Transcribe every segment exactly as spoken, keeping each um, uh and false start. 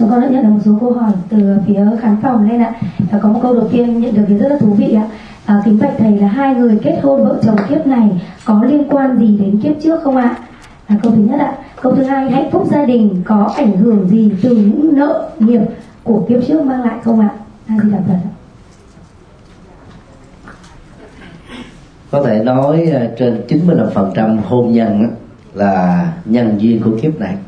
Chúng con đã nhận được một số câu hỏi từ phía khán phòng lên ạ. À, có một câu đầu tiên nhận được thì rất là thú vị ạ. À, kính bạch thầy là hai người kết hôn vợ chồng kiếp này có liên quan gì đến kiếp trước không ạ? Là câu thứ nhất ạ. Câu thứ hai, hạnh phúc gia đình có ảnh hưởng gì từ những nợ nghiệp của kiếp trước mang lại không ạ? A Di Đà Phật ạ. Có thể nói trên chín mươi lăm phần trăm hôn nhân là nhân duyên của kiếp này,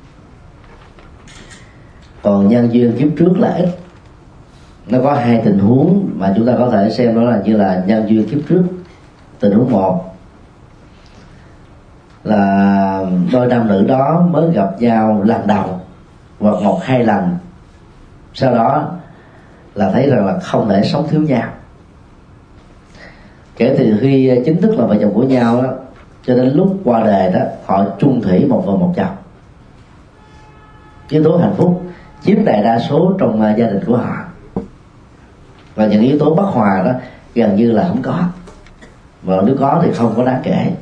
còn nhân duyên kiếp trước là ít. Nó có hai tình huống mà chúng ta có thể xem đó là như là nhân duyên kiếp trước. Tình huống một là đôi nam nữ đó mới gặp nhau lần đầu hoặc một hai lần, sau đó là thấy rằng là không thể sống thiếu nhau. Kể từ khi chính thức là vợ chồng của nhau đó, cho đến lúc qua đời đó, họ chung thủy một vợ một chồng. Yếu tố hạnh phúc chiếm đại đa số trong gia đình của họ, và những yếu tố bất hòa đó gần như là không có, và nếu có thì không có đáng kể.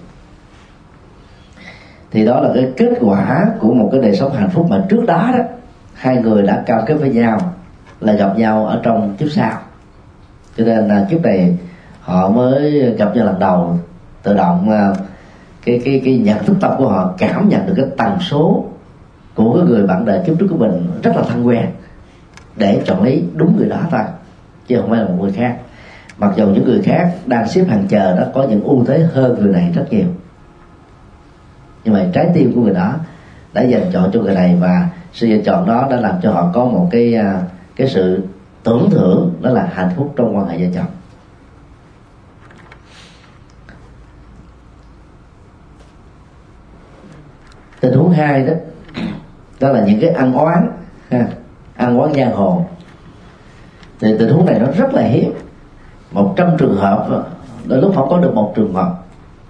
Thì đó là cái kết quả của một cái đời sống hạnh phúc mà trước đó đó hai người đã cam kết với nhau là gặp nhau ở trong kiếp sau. Cho nên là kiếp này họ mới gặp nhau lần đầu, tự động cái cái cái nhận thức tâm của họ cảm nhận được cái tần số của cái người bạn đời kiếp trước của mình rất là thân quen, để chọn lấy đúng người đó thôi, chứ không phải là một người khác. Mặc dù những người khác đang xếp hàng chờ đó có những ưu thế hơn người này rất nhiều, nhưng mà trái tim của người đó đã dành chọn cho người này, và sự dành chọn đó đã làm cho họ có một cái cái sự tưởng thưởng, đó là hạnh phúc trong quan hệ vợ chồng. Tình huống hai đó đó là những cái ăn oán ha, ăn oán giang hồ. Thì tình huống này nó rất là hiếm, một trăm trường hợp đôi lúc không có được một trường hợp.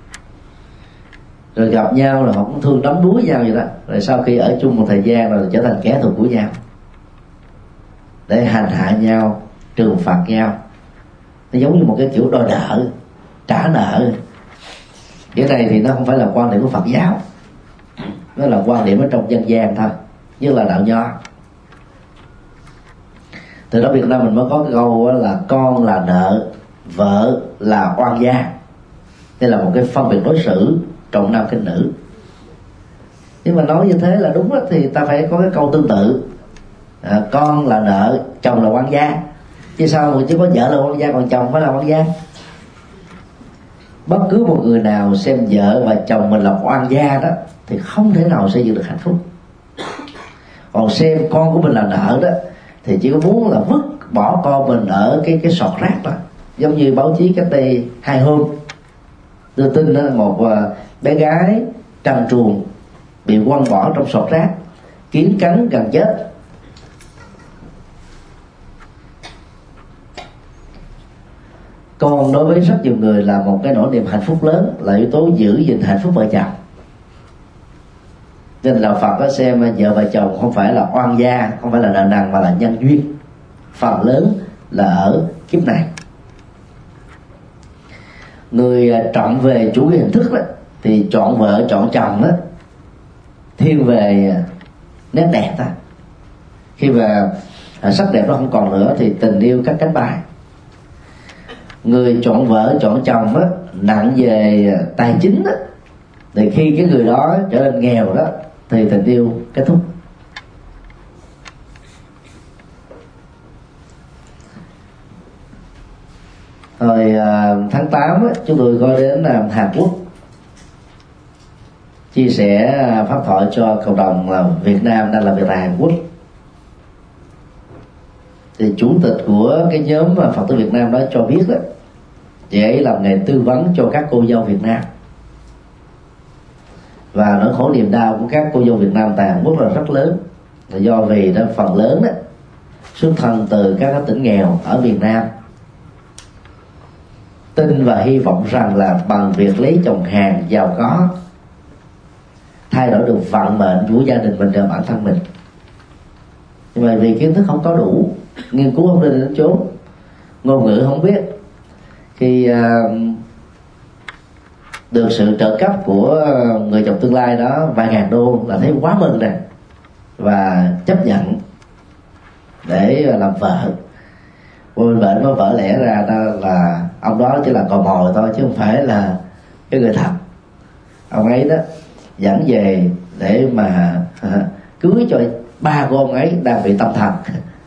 Rồi gặp nhau là họ cũng thương đắm đuối nhau vậy đó, rồi sau khi ở chung một thời gian rồi trở thành kẻ thù của nhau, để hành hạ nhau, trừng phạt nhau. Nó giống như một cái kiểu đòi nợ, trả nợ. Cái này thì nó không phải là quan điểm của Phật giáo, nó là quan điểm ở trong dân gian thôi, như là đạo nho. Từ đó Việt Nam mình mới có cái câu là con là nợ, vợ là oan gia. Đây là một cái phân biệt đối xử trọng nam khinh nữ. Nhưng mà nói như thế là đúng đó, thì ta phải có cái câu tương tự. À, con là nợ, chồng là oan gia. Chứ sao mà chỉ có vợ là oan gia còn chồng phải là oan gia? Bất cứ một người nào xem vợ và chồng mình là oan gia đó thì không thể nào xây dựng được hạnh phúc. Còn xem con của mình là nợ đó thì chỉ có muốn là vứt bỏ con mình ở cái cái sọt rác đó. Giống như báo chí cách đây hai hôm đưa tin đó, một bé gái trần truồng bị quăng bỏ trong sọt rác, kiến cắn gần chết. Con đối với rất nhiều người là một cái nỗi niềm hạnh phúc lớn, là yếu tố giữ gìn hạnh phúc vợ chồng. Nên là Phật có xem vợ và chồng không phải là oan gia, không phải là nợ nần, mà là nhân duyên. Phần lớn là ở kiếp này. Người trọng về chủ nghĩa hình thức đó, thì chọn vợ chọn chồng đó thiên về nét đẹp ta. Khi mà sắc đẹp nó không còn nữa thì tình yêu cắt cánh bay. Người chọn vợ chọn chồng đó, nặng về tài chính đó, thì khi cái người đó trở nên nghèo đó thì tình yêu kết thúc. Hồi tháng tám á, chúng tôi có đến Hàn Quốc chia sẻ pháp thoại cho cộng đồng là Việt Nam đang làm việc tại Hàn Quốc. Thì chủ tịch của cái nhóm Phật tử Việt Nam đó cho biết đó, chị ấy làm nghề tư vấn cho các cô dâu Việt Nam. Và nỗi khổ niềm đau của các cô dâu Việt Nam tại Hàn Quốc là rất lớn, là do vì đó phần lớn đó xuất thân từ các tỉnh nghèo ở miền Nam, tin và hy vọng rằng là bằng việc lấy chồng Hàn giàu có thay đổi được vận mệnh của gia đình mình và bản thân mình. Nhưng mà vì kiến thức không có đủ, nghiên cứu không đến đến chốn, ngôn ngữ không biết, khi uh, được sự trợ cấp của người chồng tương lai đó vài ngàn đô là thấy quá mừng nè, và chấp nhận để làm vợ. Bên bệnh mới vỡ lẽ ra đó là ông đó chỉ là cò mồi thôi, chứ không phải là cái người thật. Ông ấy đó dẫn về để mà cưới cho ba cô ông ấy đang bị tâm thần.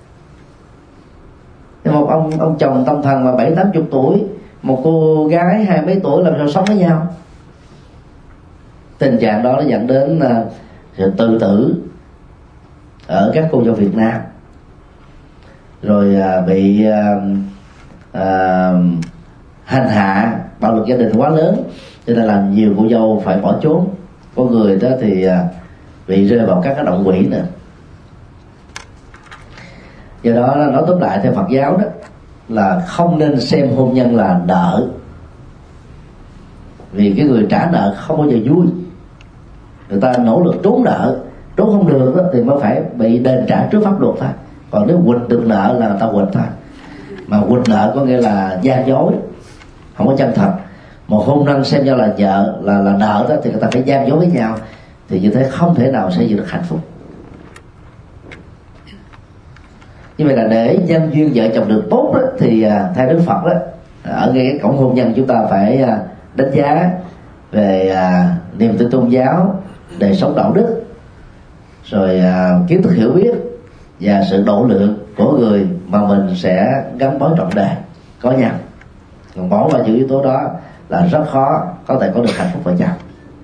Nhưng một ông ông chồng tâm thần mà bảy tám chục tuổi, một cô gái hai mấy tuổi làm sao sống với nhau? Tình trạng đó nó dẫn đến uh, sự tự tử ở các cô dâu Việt Nam, rồi uh, bị uh, uh, hành hạ, bạo lực gia đình quá lớn, cho nên là nhiều cô dâu phải bỏ trốn. Có người đó thì uh, bị rơi vào các cái động quỷ nữa. Do đó nói tóm lại theo Phật giáo đó là không nên xem hôn nhân là nợ, vì cái người trả nợ không bao giờ vui. Người ta nỗ lực trốn nợ, trốn không được đó, thì mới phải bị đền trả trước pháp luật thôi. Còn nếu quỵt được nợ là người ta quỵt thôi. Mà quỵt nợ có nghĩa là gian dối, không có chân thật. Một hôn nhân xem nhau là vợ là là nợ đó, thì người ta phải gian dối với nhau, thì như thế không thể nào xây dựng được hạnh phúc. Như vậy là để nhân duyên vợ chồng được tốt đó, thì theo Đức Phật đó, ở ngay cái cổng hôn nhân chúng ta phải đánh giá về à, niềm tin tôn giáo, đời sống đạo đức, rồi à, kiến thức hiểu biết và sự độ lượng của người mà mình sẽ gắn bó trọn đời có nhau. Còn bỏ qua những yếu tố đó là rất khó có thể có được hạnh phúc vợ chồng.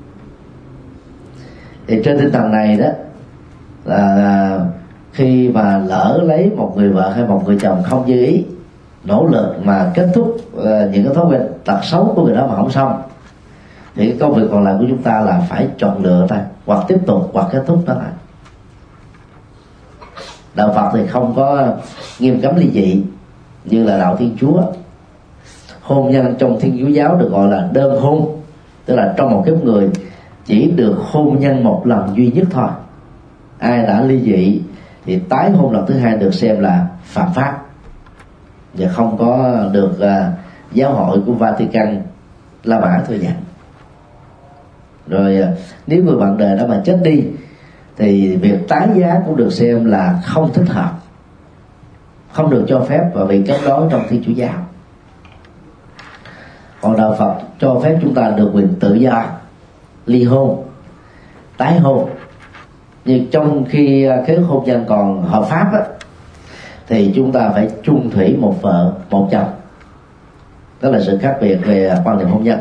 Thì trên tinh thần này đó là khi mà lỡ lấy một người vợ hay một người chồng không như ý, nỗ lực mà kết thúc uh, những cái thói quen tật xấu của người đó mà không xong, thì cái công việc còn lại của chúng ta là phải chọn lựa ta, hoặc tiếp tục hoặc kết thúc đó lại. Đạo Phật thì không có nghiêm cấm ly dị như là đạo Thiên Chúa. Hôn nhân trong Thiên Chúa giáo được gọi là đơn hôn, tức là trong một kiếp người chỉ được hôn nhân một lần duy nhất thôi. Ai đã ly dị thì tái hôn lần thứ hai được xem là phạm pháp và không có được uh, giáo hội của Vatican La Mã thừa nhận. Rồi uh, nếu người bạn đời đó mà chết đi thì việc tái giá cũng được xem là không thích hợp, không được cho phép và bị cấm đoán trong Thiên Chúa giáo. Còn đạo Phật cho phép chúng ta được quyền tự do ly hôn, tái hôn. Nhưng trong khi cái hôn nhân còn hợp pháp á, thì chúng ta phải chung thủy một vợ một chồng. Đó là sự khác biệt về quan niệm hôn nhân.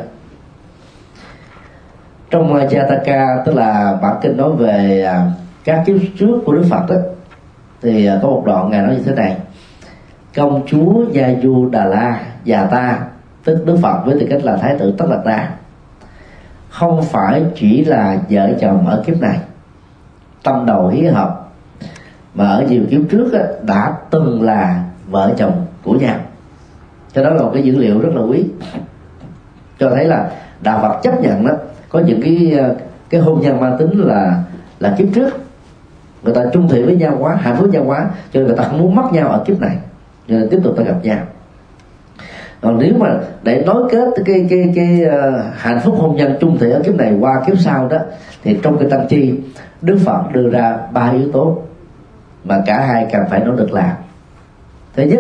Trong Jataka, tức là bản kinh nói về các kiếp trước của Đức Phật đó, thì có một đoạn ngài nói như thế này: công chúa Gia Du Đà La Già Ta, tức Đức Phật với tư cách là Thái tử Tất Đạt Đa, không phải chỉ là vợ chồng ở kiếp này tâm đầu ý hợp, mà ở nhiều kiếp trước á, đã từng là vợ chồng của nhau. Cho đó là một cái dữ liệu rất là quý, cho thấy là đạo Phật chấp nhận đó có những cái cái hôn nhân mang tính là là kiếp trước, người ta chung thủy với nhau quá, hạnh phúc nhau quá, cho nên người ta không muốn mất nhau ở kiếp này, cho nên tiếp tục ta gặp nhau. Còn nếu mà để nối kết cái cái cái uh, hạnh phúc hôn nhân chung thủy ở kiếp này qua kiếp sau đó, thì trong cái Tăng Chi Đức Phật đưa ra ba yếu tố mà cả hai cần phải nỗ lực làm. Thứ nhất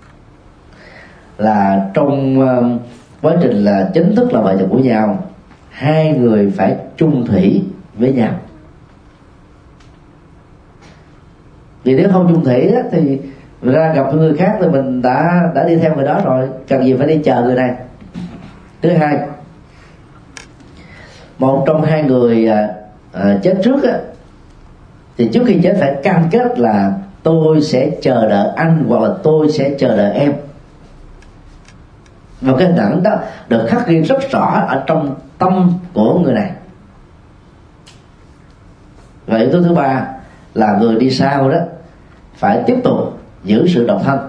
là trong uh, quá trình là chính thức là vợ chồng của nhau, hai người phải chung thủy với nhau. Vì nếu không chung thủy á, thì ra gặp người khác thì mình đã đã đi theo người đó rồi, cần gì phải đi chờ người này. Thứ hai, một trong hai người à, à, chết trước á, thì trước khi chết phải cam kết là tôi sẽ chờ đợi anh hoặc là tôi sẽ chờ đợi em. Và cái hình ảnh đó được khắc ghi rất rõ ở trong tâm của người này. Và yếu tố thứ ba là người đi sau đó phải tiếp tục giữ sự độc thân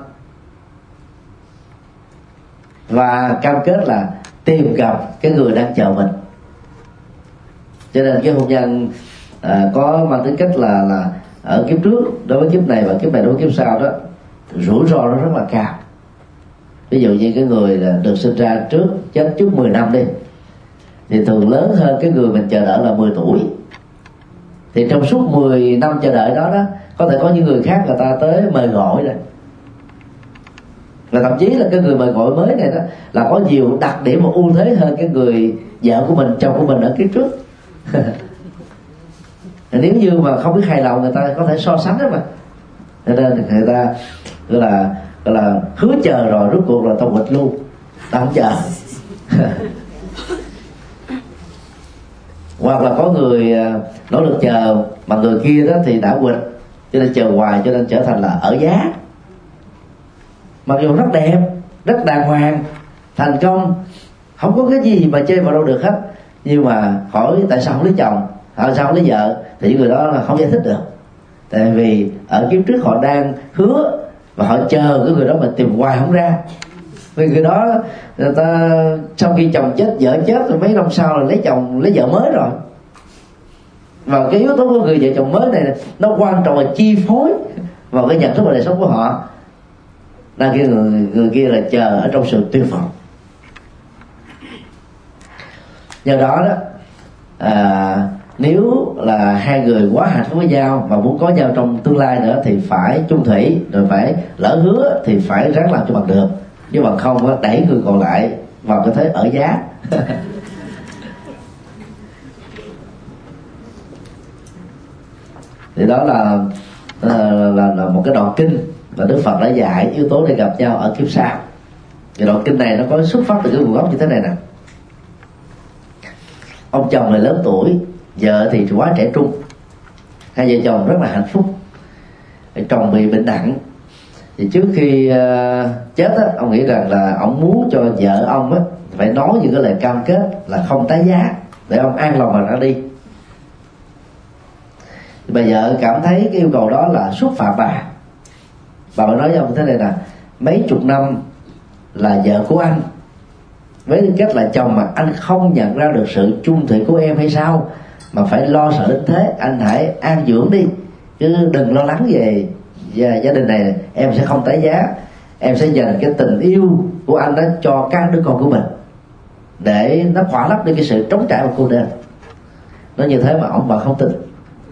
và cam kết là tìm gặp cái người đang chờ mình. Cho nên cái hôn nhân à, có mang tính cách là là ở kiếp trước đối với kiếp này và kiếp này đối với kiếp sau đó, rủi ro nó rất là cao. Ví dụ như cái người là được sinh ra trước chết trước mười năm đi, thì thường lớn hơn cái người mình chờ đợi là mười tuổi. Thì trong suốt mười năm chờ đợi đó đó, Có thể có những người khác người ta tới mời gọi rồi, và thậm chí là cái người mời gọi mới này đó là có nhiều đặc điểm và ưu thế hơn cái người vợ của mình, chồng của mình ở kiếp trước. Nếu như mà không biết hài lòng, người ta có thể so sánh đó mà, cho nên người ta gọi là gọi là hứa chờ rồi rốt cuộc là tao quỵt luôn, tao không chờ. Hoặc là có người nỗ lực chờ mà người kia đó thì đã quỵt, cho nên chờ hoài, cho nên trở thành là ở giá. Mặc dù rất đẹp, rất đàng hoàng, thành công, không có cái gì mà chơi vào đâu được hết, nhưng mà hỏi tại sao không lấy chồng, tại sao không lấy vợ, thì những người đó là không giải thích được. Tại vì ở kiếp trước họ đang hứa và họ chờ cái người đó mà tìm hoài không ra. Vì người đó người ta sau khi chồng chết, vợ chết rồi mấy năm sau là lấy chồng, lấy vợ mới rồi. Và cái yếu tố của người vợ chồng mới này nó quan trọng là chi phối vào cái nhận thức và đời sống của họ. Đang cái người, người kia là chờ ở trong sự tuyệt vọng. Do đó đó à, nếu là hai người quá hạnh phúc với nhau mà muốn có nhau trong tương lai nữa thì phải chung thủy, rồi phải lỡ hứa thì phải ráng làm cho bằng được, chứ bằng không đẩy người còn lại vào cái thế ở giá. Thì đó là, là, là, là một cái đoạn kinh mà Đức Phật đã dạy yếu tố để gặp nhau ở kiếp sau. Thì đoạn kinh này nó có xuất phát từ cái nguồn gốc như thế này nè. Ông chồng này lớn tuổi, vợ thì quá trẻ trung, hai vợ chồng rất là hạnh phúc. Chồng bị bệnh nặng, thì trước khi uh, chết á, ông nghĩ rằng là ông muốn cho vợ ông á phải nói những cái lời cam kết là không tái giá để ông an lòng mà ra đi. Thì bà vợ cảm thấy cái yêu cầu đó là xúc phạm bà. Bà mới nói với ông thế này nè: mấy chục năm là vợ của anh, với tư cách là chồng mà anh không nhận ra được sự chung thủy của em hay sao mà phải lo sợ đến thế? Anh hãy an dưỡng đi, chứ đừng lo lắng về gia đình này. Em sẽ không tái giá, em sẽ dành cái tình yêu của anh đó cho các đứa con của mình, để nó khỏa lấp đi cái sự trống trải và cô đơn. Nó như thế mà ông bà không tin.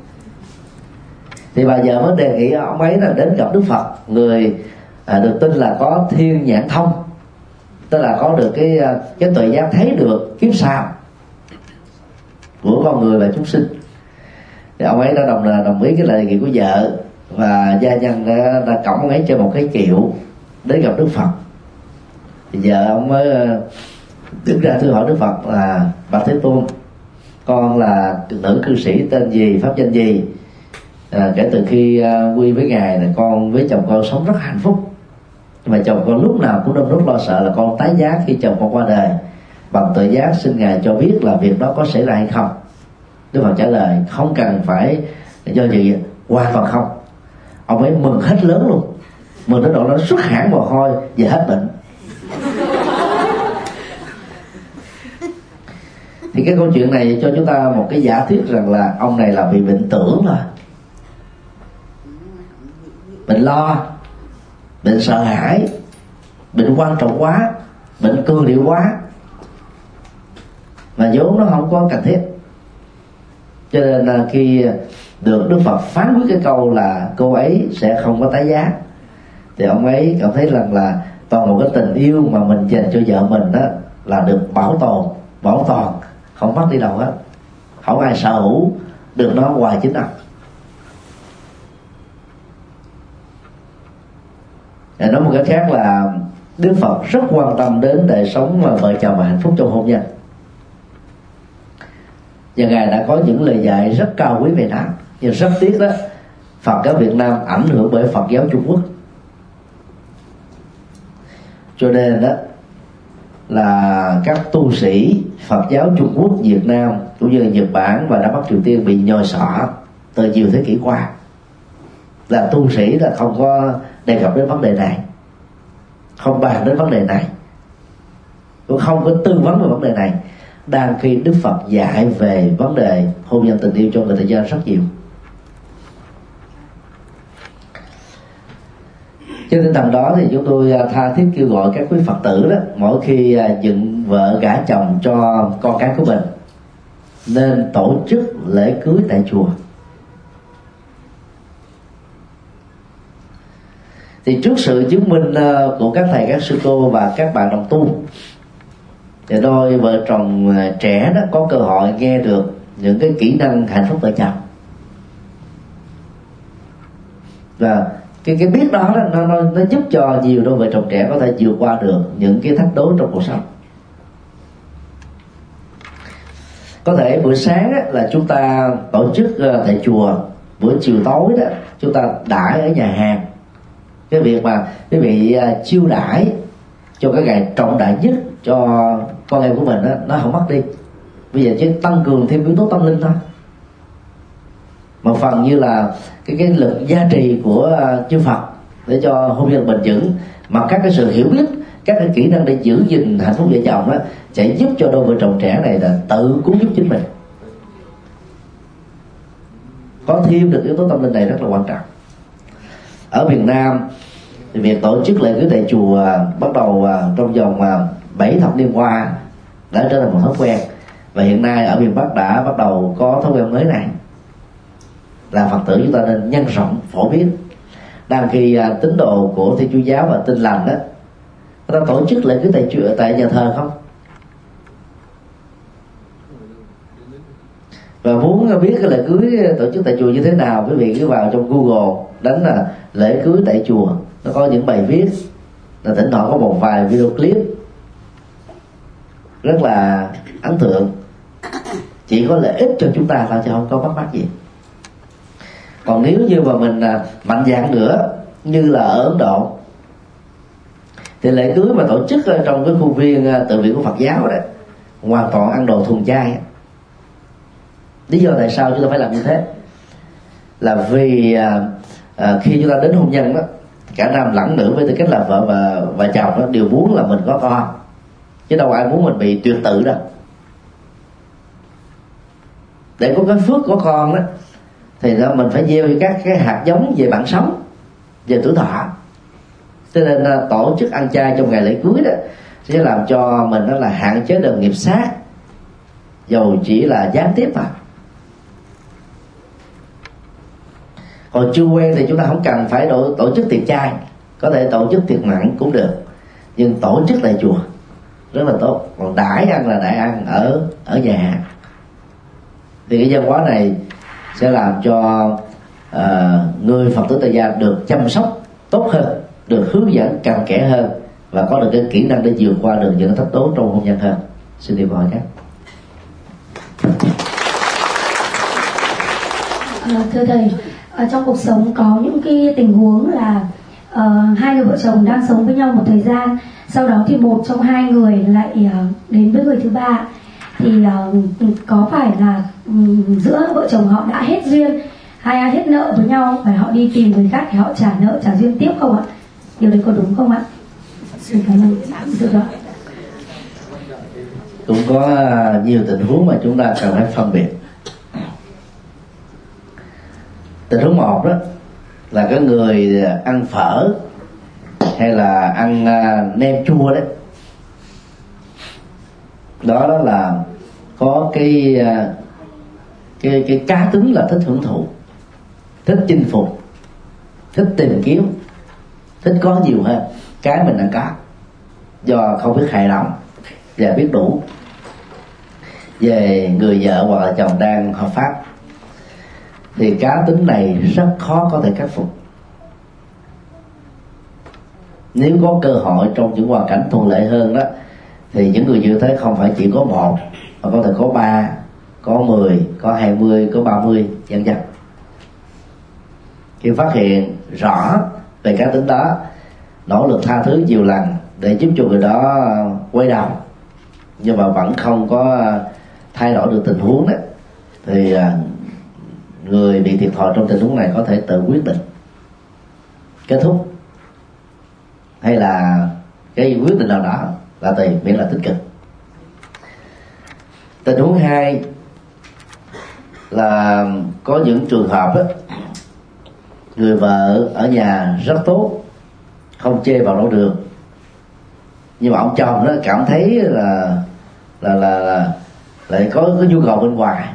Thì bà vợ mới đề nghị ông ấy là đến gặp Đức Phật, người à, được tin là có thiên nhãn thông, tức là có được cái cái tuệ giác thấy được kiếp sau của con người và chúng sinh. Thì ông ấy đã đồng đồng ý cái lời đề nghị của vợ, và gia nhân đã, đã cõng ông ấy trên một cái kiệu đến gặp Đức Phật. Thì vợ ông mới đứng ra thưa hỏi Đức Phật là: bạch Thế Tôn, con là nữ cư sĩ tên gì, pháp danh gì? À, kể từ khi uh, quy với ngài là con với chồng con sống rất hạnh phúc, nhưng mà chồng con lúc nào cũng đâm nút lo sợ là con tái giá khi chồng con qua đời. Bằng tự giác xin ngài cho biết là việc đó có xảy ra hay không. Đức Phật trả lời: không cần phải do gì, hoàn toàn không. Ông ấy mừng hết lớn luôn, mừng đến độ nó xuất hẳn mồ hôi và hết bệnh. Thì cái câu chuyện này cho chúng ta một cái giả thuyết rằng là ông này là bị bệnh tưởng thôi, bệnh lo, bệnh sợ hãi, bệnh quan trọng quá, bệnh cương điệu quá, mà vốn nó không có cần thiết. Cho nên là khi được Đức Phật phán quyết cái câu là cô ấy sẽ không có tái giá, thì ông ấy cảm thấy rằng là toàn một cái tình yêu mà mình dành cho vợ mình đó là được bảo tồn, bảo toàn, không mất đi đâu hết, không ai sở hữu được nó ngoài chính ông. Để nói một cái khác là Đức Phật rất quan tâm đến đời sống và vợ chồng và hạnh phúc trong hôn nhân, và ngài đã có những lời dạy rất cao quý về nó. Nhưng rất tiếc đó, Phật giáo Việt Nam ảnh hưởng bởi Phật giáo Trung Quốc, cho nên đó là các tu sĩ Phật giáo Trung Quốc, Việt Nam cũng như là Nhật Bản và Nam Bắc Triều Tiên bị nhồi sọ từ nhiều thế kỷ qua. Là tu sĩ là không có đề cập đến vấn đề này, không bàn đến vấn đề này, cũng không có tư vấn về vấn đề này, đang khi Đức Phật dạy về vấn đề hôn nhân tình yêu cho người tại gia rất nhiều. Trên tinh thần đó thì chúng tôi tha thiết kêu gọi các quý Phật tử đó, mỗi khi dựng vợ gả chồng cho con cái của mình nên tổ chức lễ cưới tại chùa. Thì trước sự chứng minh của các thầy, các sư cô và các bạn đồng tu, thì đôi vợ chồng trẻ đó có cơ hội nghe được những cái kỹ năng hạnh phúc vợ chồng. Và cái cái biết đó, đó nó, nó nó giúp cho nhiều đôi vợ chồng trẻ có thể vượt qua được những cái thách đố trong cuộc sống. Có thể buổi sáng á, là chúng ta tổ chức tại chùa, buổi chiều tối đó chúng ta đãi ở nhà hàng. Cái việc mà quý vị chiêu đãi cho cái ngày trọng đại nhất cho con em của mình đó, nó không mất đi. Bây giờ chỉ tăng cường thêm yếu tố tâm linh thôi. Một phần như là cái cái lực gia trì của chư Phật để cho hôn nhân bền vững, mà các cái sự hiểu biết, các cái kỹ năng để giữ gìn hạnh phúc vợ chồng đó sẽ giúp cho đôi vợ chồng trẻ này là tự cứu giúp chính mình. Có thêm được yếu tố tâm linh này rất là quan trọng. Ở Việt Nam thì việc tổ chức lễ cưới tại chùa bắt đầu trong vòng bảy thập niên qua đã trở thành một thói quen, và hiện nay ở miền Bắc đã bắt đầu có thói quen mới này, là Phật tử chúng ta nên nhân rộng phổ biến. Đang khi tín đồ của Thiên Chúa giáo và Tin Lành đó, người ta tổ chức lễ cưới tại chùa, tại nhà thờ không? Và muốn biết cái lễ cưới tổ chức tại chùa như thế nào, quý vị cứ vào trong Google đánh là lễ cưới tại chùa, nó có những bài viết, là thỉnh thoảng có một vài video clip rất là ấn tượng, chỉ có lợi ích cho chúng ta thôi chứ không có bắt bắt gì. Còn nếu như mà mình mạnh dạn nữa, như là ở Ấn Độ, thì lễ cưới mà tổ chức trong cái khuôn viên tự viện của Phật giáo đó hoàn toàn ăn đồ thuần chay. Lý do tại sao chúng ta phải làm như thế là vì à, à, khi chúng ta đến hôn nhân đó, cả nam lẫn nữ với tư cách là vợ và và chồng đó đều muốn là mình có con, chứ đâu ai muốn mình bị tuyệt tự đâu. Để có cái phước có con đó thì đó mình phải gieo các cái hạt giống về bản sống, về tuổi thọ. Cho nên tổ chức ăn chay trong ngày lễ cưới đó sẽ làm cho mình đó là hạn chế được nghiệp sát, dầu chỉ là gián tiếp mà. Còn chưa quen thì chúng ta không cần phải tổ, tổ chức tiệc chay, có thể tổ chức tiệc mặn cũng được, nhưng tổ chức tại chùa rất là tốt. Còn đãi ăn là đãi ăn ở ở nhà hàng. Thì cái văn hóa này sẽ làm cho uh, người Phật tử tại gia được chăm sóc tốt hơn, được hướng dẫn cặn kẽ hơn, và có được cái kỹ năng để vượt qua được những thách đố trong hôn nhân hơn. Xin điều hỏi các. À, thưa thầy, ở trong cuộc sống có những cái tình huống là uh, hai người vợ chồng đang sống với nhau một thời gian, sau đó thì một trong hai người lại uh, đến với người thứ ba, thì uh, có phải là um, giữa vợ chồng họ đã hết duyên, hai ai hết nợ với nhau và họ đi tìm người khác thì họ trả nợ trả duyên tiếp không ạ? Điều đấy có đúng không ạ? Xin cảm ơn. Được rồi. Cũng có nhiều tình huống mà chúng ta cần phải phân biệt. Tình huống một đó là cái người ăn phở hay là ăn nem chua đấy, đó đó là có cái cái cái cá tính là thích hưởng thụ, thích chinh phục, thích tìm kiếm, thích có nhiều hơn cái mình đang có, do không biết hài lòng và biết đủ về người vợ hoặc là chồng đang hợp pháp. Thì cá tính này rất khó có thể khắc phục. Nếu có cơ hội trong những hoàn cảnh thuận lợi hơn đó, thì những người như thế không phải chỉ có một, mà có thể có ba, có mười, có hai mươi, có ba mươi, vân vân. Khi phát hiện rõ về cá tính đó, nỗ lực tha thứ nhiều lần để giúp cho người đó quay đầu, nhưng mà vẫn không có thay đổi được tình huống đó, thì người bị thiệt thòi trong tình huống này có thể tự quyết định kết thúc hay là cái quyết định nào đó, là tùy, miễn là tích cực. Tình huống hai là có những trường hợp đó, người vợ ở nhà rất tốt, không chê vào đâu được, nhưng mà ông chồng đó cảm thấy là là là, là lại có cái nhu cầu bên ngoài,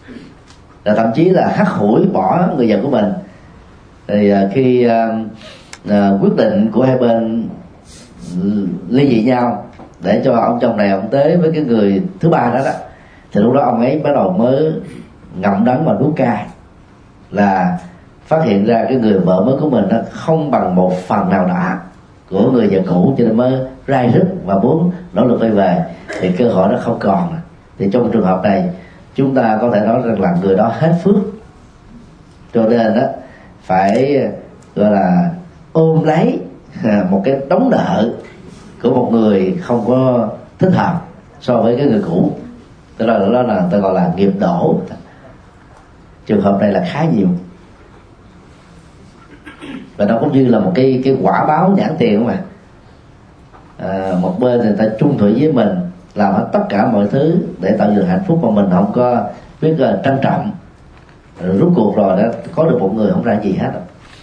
là thậm chí là hắt hủi bỏ người vợ của mình. Thì khi à, quyết định của hai bên ly dị nhau để cho ông chồng này ông tới với cái người thứ ba đó đó, thì lúc đó ông ấy bắt đầu mới ngậm đắng mà nuốt cay, là phát hiện ra cái người vợ mới của mình nó không bằng một phần nào đã của người vợ cũ, cho nên mới rai rứt và muốn nỗ lực quay về, thì cơ hội nó không còn. Thì trong trường hợp này chúng ta có thể nói rằng là người đó hết phước, cho nên đó phải gọi là ôm lấy một cái đống nợ của một người không có thích hợp so với cái người cũ, tức là đó là ta gọi là nghiệp đổ. Trường hợp này là khá nhiều, và nó cũng như là một cái cái quả báo nhãn tiền mà à, một bên thì ta chung thủy với mình, làm hết tất cả mọi thứ để tạo dựng hạnh phúc mà mình không có biết uh, trân trọng, rồi rút cuộc rồi đã có được một người không ra gì hết.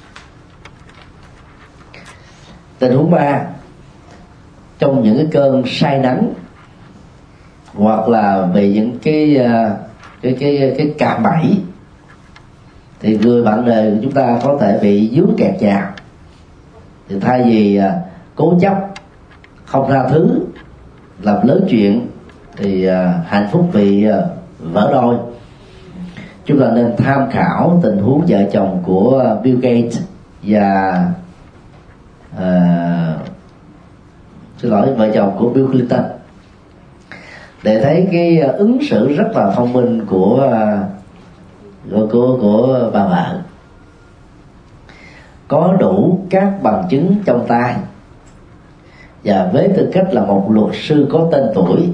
Tình huống ba, trong những cái cơn say nắng hoặc là về những cái uh, cái cái cái cạm bẫy, thì người bạn đời của chúng ta có thể bị dướng kẹt vào. Thì thay vì uh, cố chấp không tha thứ, làm lớn chuyện, thì uh, hạnh phúc bị uh, vỡ đôi. Chúng ta nên tham khảo tình huống vợ chồng của Bill Gates và uh, xin lỗi vợ chồng của Bill Clinton để thấy cái uh, ứng xử rất là thông minh của uh, của, của của bà vợ, có đủ các bằng chứng trong tay, và với tư cách là một luật sư có tên tuổi,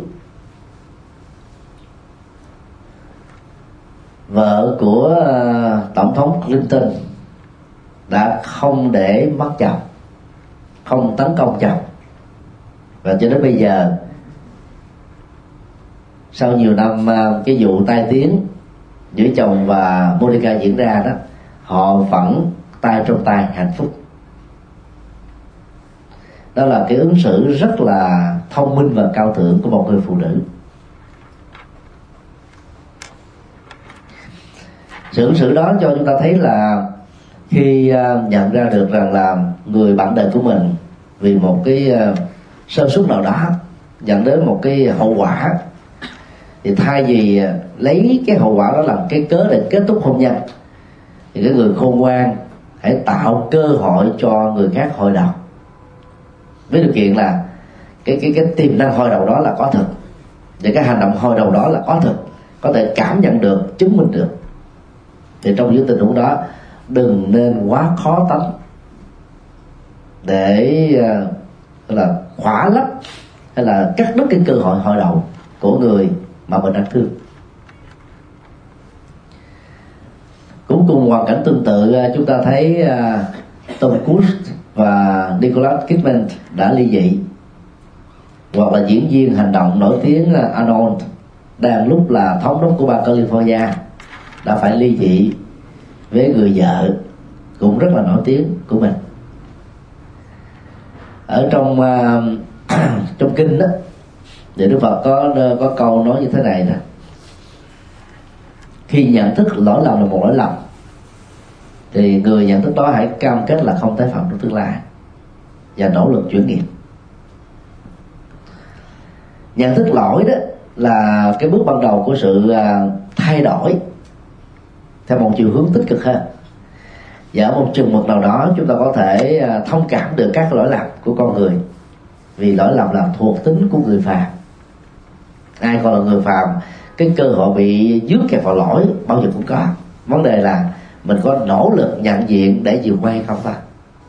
vợ của uh, tổng thống Clinton đã không để mất chồng, không tấn công chồng, và cho đến bây giờ sau nhiều năm uh, cái vụ tai tiếng giữa chồng và Monica diễn ra đó, họ vẫn tay trong tay hạnh phúc. Đó là cái ứng xử rất là thông minh và cao thượng của một người phụ nữ. Sự ứng xử đó cho chúng ta thấy là khi nhận ra được rằng là người bạn đời của mình vì một cái sơ suất nào đó dẫn đến một cái hậu quả, thì thay vì lấy cái hậu quả đó làm cái cớ để kết thúc hôn nhân, thì cái người khôn ngoan hãy tạo cơ hội cho người khác hồi đầu, với điều kiện là cái cái cái tiềm năng hồi đầu đó là có thực, để cái hành động hồi đầu đó là có thực, có thể cảm nhận được, chứng minh được. Thì trong những tình huống đó đừng nên quá khó tánh để uh, là khỏa lấp hay là cắt đứt cái cơ hội hồi đầu của người mà mình đang thương. Cũng cùng hoàn cảnh tương tự, chúng ta thấy uh, Tom Cruise và Nicole Kidman đã ly dị, hoặc là diễn viên hành động nổi tiếng Arnold đang lúc là thống đốc của bang California đã phải ly dị với người vợ cũng rất là nổi tiếng của mình. Ở trong uh, trong kinh đó, thì Đức Phật có có câu nói như thế này nè: khi nhận thức lỗi lầm là một lỗi lầm, thì người nhận thức đó hãy cam kết là không tái phạm trong tương lai và nỗ lực chuyển nghiệp. Nhận thức lỗi đó là cái bước ban đầu của sự thay đổi theo một chiều hướng tích cực hơn, và ở một chừng mực nào đó chúng ta có thể thông cảm được các lỗi lầm của con người, vì lỗi lầm là thuộc tính của người phàm. Ai còn là người phàm, cái cơ hội bị dướng kẹt vào lỗi bao giờ cũng có. Vấn đề là mình có nỗ lực nhận diện để vượt qua hay không thôi.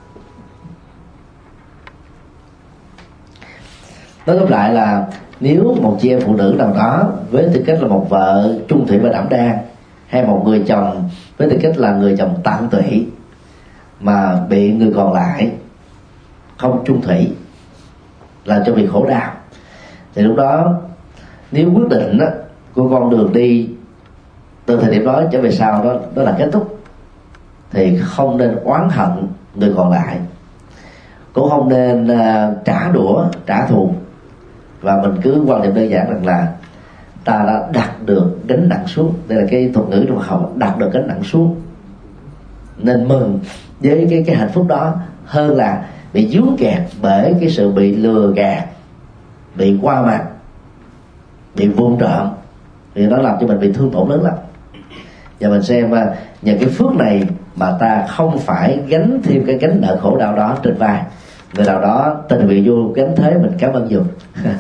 Nói tóm lại là nếu một chị em phụ nữ nào đó với tư cách là một vợ trung thủy và đảm đang, hay một người chồng với tư cách là người chồng tận tụy mà bị người còn lại không trung thủy làm cho bị khổ đau, thì lúc đó nếu quyết định đó, của con đường đi từ thời điểm đó trở về sau đó đó là kết thúc, thì không nên oán hận người còn lại, cũng không nên uh, trả đũa trả thù, và mình cứ quan niệm đơn giản rằng là ta đã đặt được gánh nặng xuống. Đây là cái thuật ngữ trong học, đặt được gánh nặng xuống, nên mừng với cái cái hạnh phúc đó hơn là bị dướng kẹt bởi cái sự bị lừa gạt, bị qua mặt, bị vuông trộm, thì nó làm cho mình bị thương tổn lớn lắm. Và mình xem nhờ cái phước này mà ta không phải gánh thêm cái gánh nợ khổ đau đó trên vai. Người nào đó tình nguyện vô gánh thế, mình cảm ơn dùng.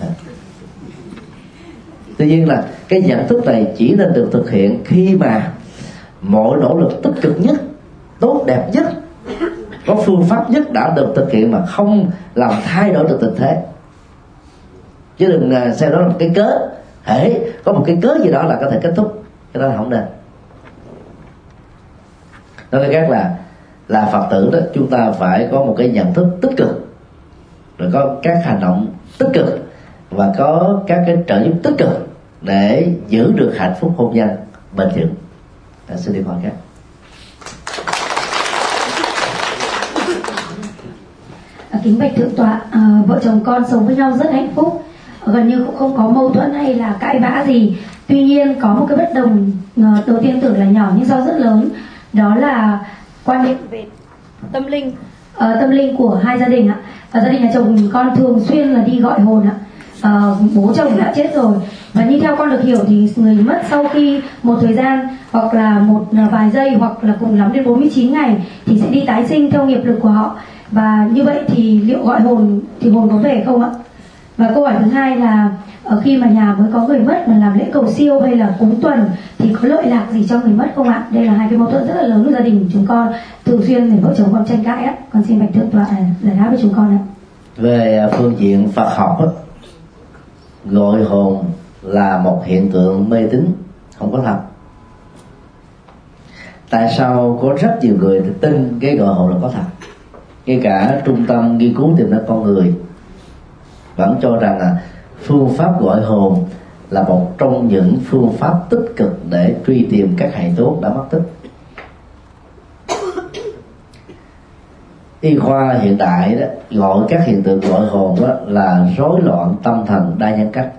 Tuy nhiên là cái nhận thức này chỉ nên được thực hiện khi mà mọi nỗ lực tích cực nhất, tốt đẹp nhất, có phương pháp nhất đã được thực hiện mà không làm thay đổi được tình thế. Chứ đừng xem đó là một cái cớ, hễ có một cái cớ gì đó là có thể kết thúc, cái đó là không nên. Nói cách khác là là Phật tử đó, chúng ta phải có một cái nhận thức tích cực, rồi có các hành động tích cực và có các cái trợ giúp tích cực để giữ được hạnh phúc hôn nhân bền vững. À, xin đi hỏi khác. À, kính bạch thượng tọa, à, vợ chồng con sống với nhau rất hạnh phúc, gần như cũng không có mâu thuẫn hay là cãi vã gì. Tuy nhiên có một cái bất đồng, đầu tiên tưởng là nhỏ nhưng sau rất lớn, đó là quan niệm về tâm linh, uh, tâm linh của hai gia đình ạ. Uh, gia đình nhà chồng con thường xuyên là đi gọi hồn ạ. Uh, bố chồng đã chết rồi, và như theo con được hiểu thì người mất sau khi một thời gian hoặc là một vài giây hoặc là cùng lắm đến bốn mươi chín ngày thì sẽ đi tái sinh theo nghiệp lực của họ. Và như vậy thì liệu gọi hồn thì hồn có về không ạ? Và câu hỏi thứ hai là ở khi mà nhà mới có người mất mà làm lễ cầu siêu hay là cúng tuần thì có lợi lạc gì cho người mất không ạ? Đây là hai cái mâu thuẫn rất là lớn của gia đình chúng con, thường xuyên để vợ chồng con tranh cãi á. Con xin bạch thượng tọa giải đáp với chúng con ạ. Về phương diện Phật học á, gọi hồn là một hiện tượng mê tín, không có thật. Tại sao có rất nhiều người tin cái gọi hồn là có thật? Ngay cả trung tâm nghiên cứu tiềm năng con người vẫn cho rằng là phương pháp gọi hồn là một trong những phương pháp tích cực để truy tìm các hài cốt đã mất tích. Y khoa hiện đại đó gọi các hiện tượng gọi hồn đó là rối loạn tâm thần đa nhân cách,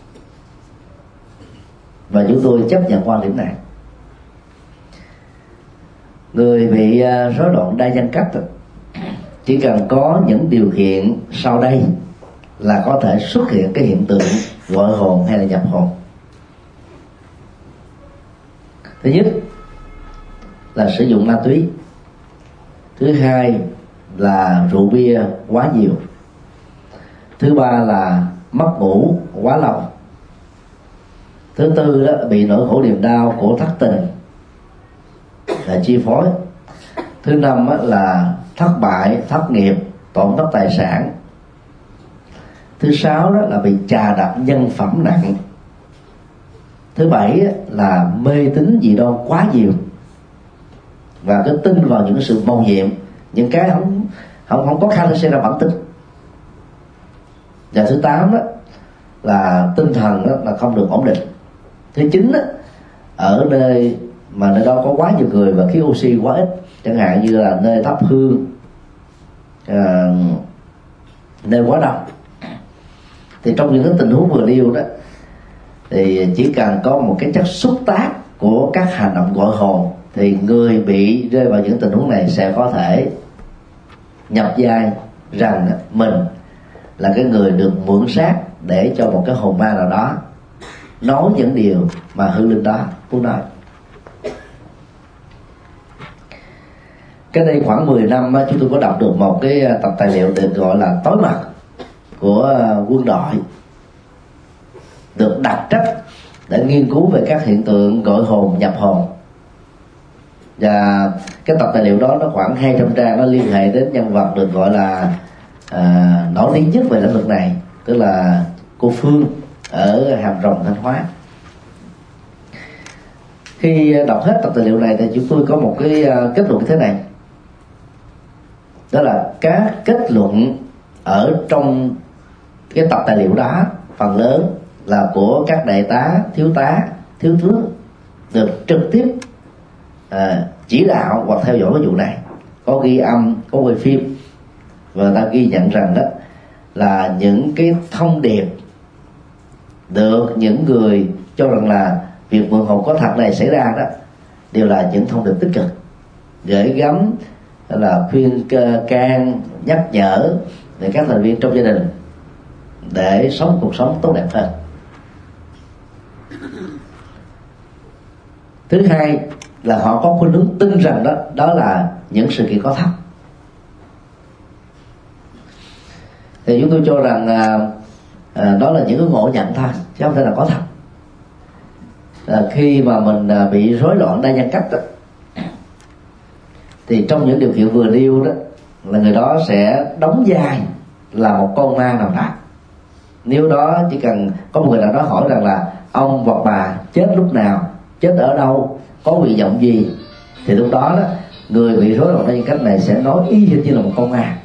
và chúng tôi chấp nhận quan điểm này. Người bị rối loạn đa nhân cách chỉ cần có những điều kiện sau đây là có thể xuất hiện cái hiện tượng gọi hồn hay là nhập hồn. Thứ nhất là sử dụng ma túy. Thứ hai là rượu bia quá nhiều. Thứ ba là mất ngủ quá lâu. Thứ tư đó bị nỗi khổ niềm đau của thất tình là chi phối. Thứ năm là thất bại, thất nghiệp, tổn thất tài sản. Thứ sáu đó là bị chà đạp nhân phẩm nặng. Thứ bảy là mê tín dị đoan quá nhiều và cứ tin vào những sự mầu nhiệm, những cái không không không có khả năng xảy ra bản tính. Và thứ tám đó là tinh thần đó là không được ổn định. Thứ chín đó, ở nơi mà nơi đó có quá nhiều người và khí oxy quá ít, chẳng hạn như là nơi thắp hương, à, nơi quá đông, thì trong những cái tình huống vừa nêu đó thì chỉ cần có một cái chất xúc tác của các hành động gọi hồn thì người bị rơi vào những tình huống này sẽ có thể nhập vai rằng mình là cái người được mượn xác để cho một cái hồn ma nào đó nói những điều mà hư linh đó muốn nói. Cái đây khoảng mười năm chúng tôi có đọc được một cái tập tài liệu được gọi là Tối Mật của quân đội, được đặt trách để nghiên cứu về các hiện tượng gọi hồn nhập hồn. Và cái tập tài liệu đó nó khoảng hai trăm trang, nó liên hệ đến nhân vật được gọi là à, nổi tiếng nhất về lĩnh vực này, tức là cô Phương ở Hàm Rồng, Thanh Hóa. Khi đọc hết tập tài liệu này thì chúng tôi có một cái kết luận như thế này, đó là các kết luận ở trong cái tập tài liệu đó phần lớn là của các đại tá, thiếu tá, thiếu tướng được trực tiếp à, chỉ đạo hoặc theo dõi cái vụ này, có ghi âm, có quay phim, và ta ghi nhận rằng đó là những cái thông điệp được những người cho rằng là việc mượn hồn có thật này xảy ra đó đều là những thông điệp tích cực, gửi gắm là khuyên can, nhắc nhở để các thành viên trong gia đình để sống cuộc sống tốt đẹp hơn. Thứ hai là họ có khuynh hướng tin rằng đó đó là những sự kiện có thật. Thì chúng tôi cho rằng à, à, đó là những cái ngộ nhận thôi, chứ không thể là có thật. À, khi mà mình à, bị rối loạn đa nhân cách đó, thì trong những điều kiện vừa nêu đó là người đó sẽ đóng vai là một con ma nào đó. Nếu đó chỉ cần có một người nào đó hỏi rằng là ông hoặc bà chết lúc nào, chết ở đâu, có nguyện vọng gì, thì lúc đó đó người bị rối loạn đa nhân cách này sẽ nói y hệt như là một con ma.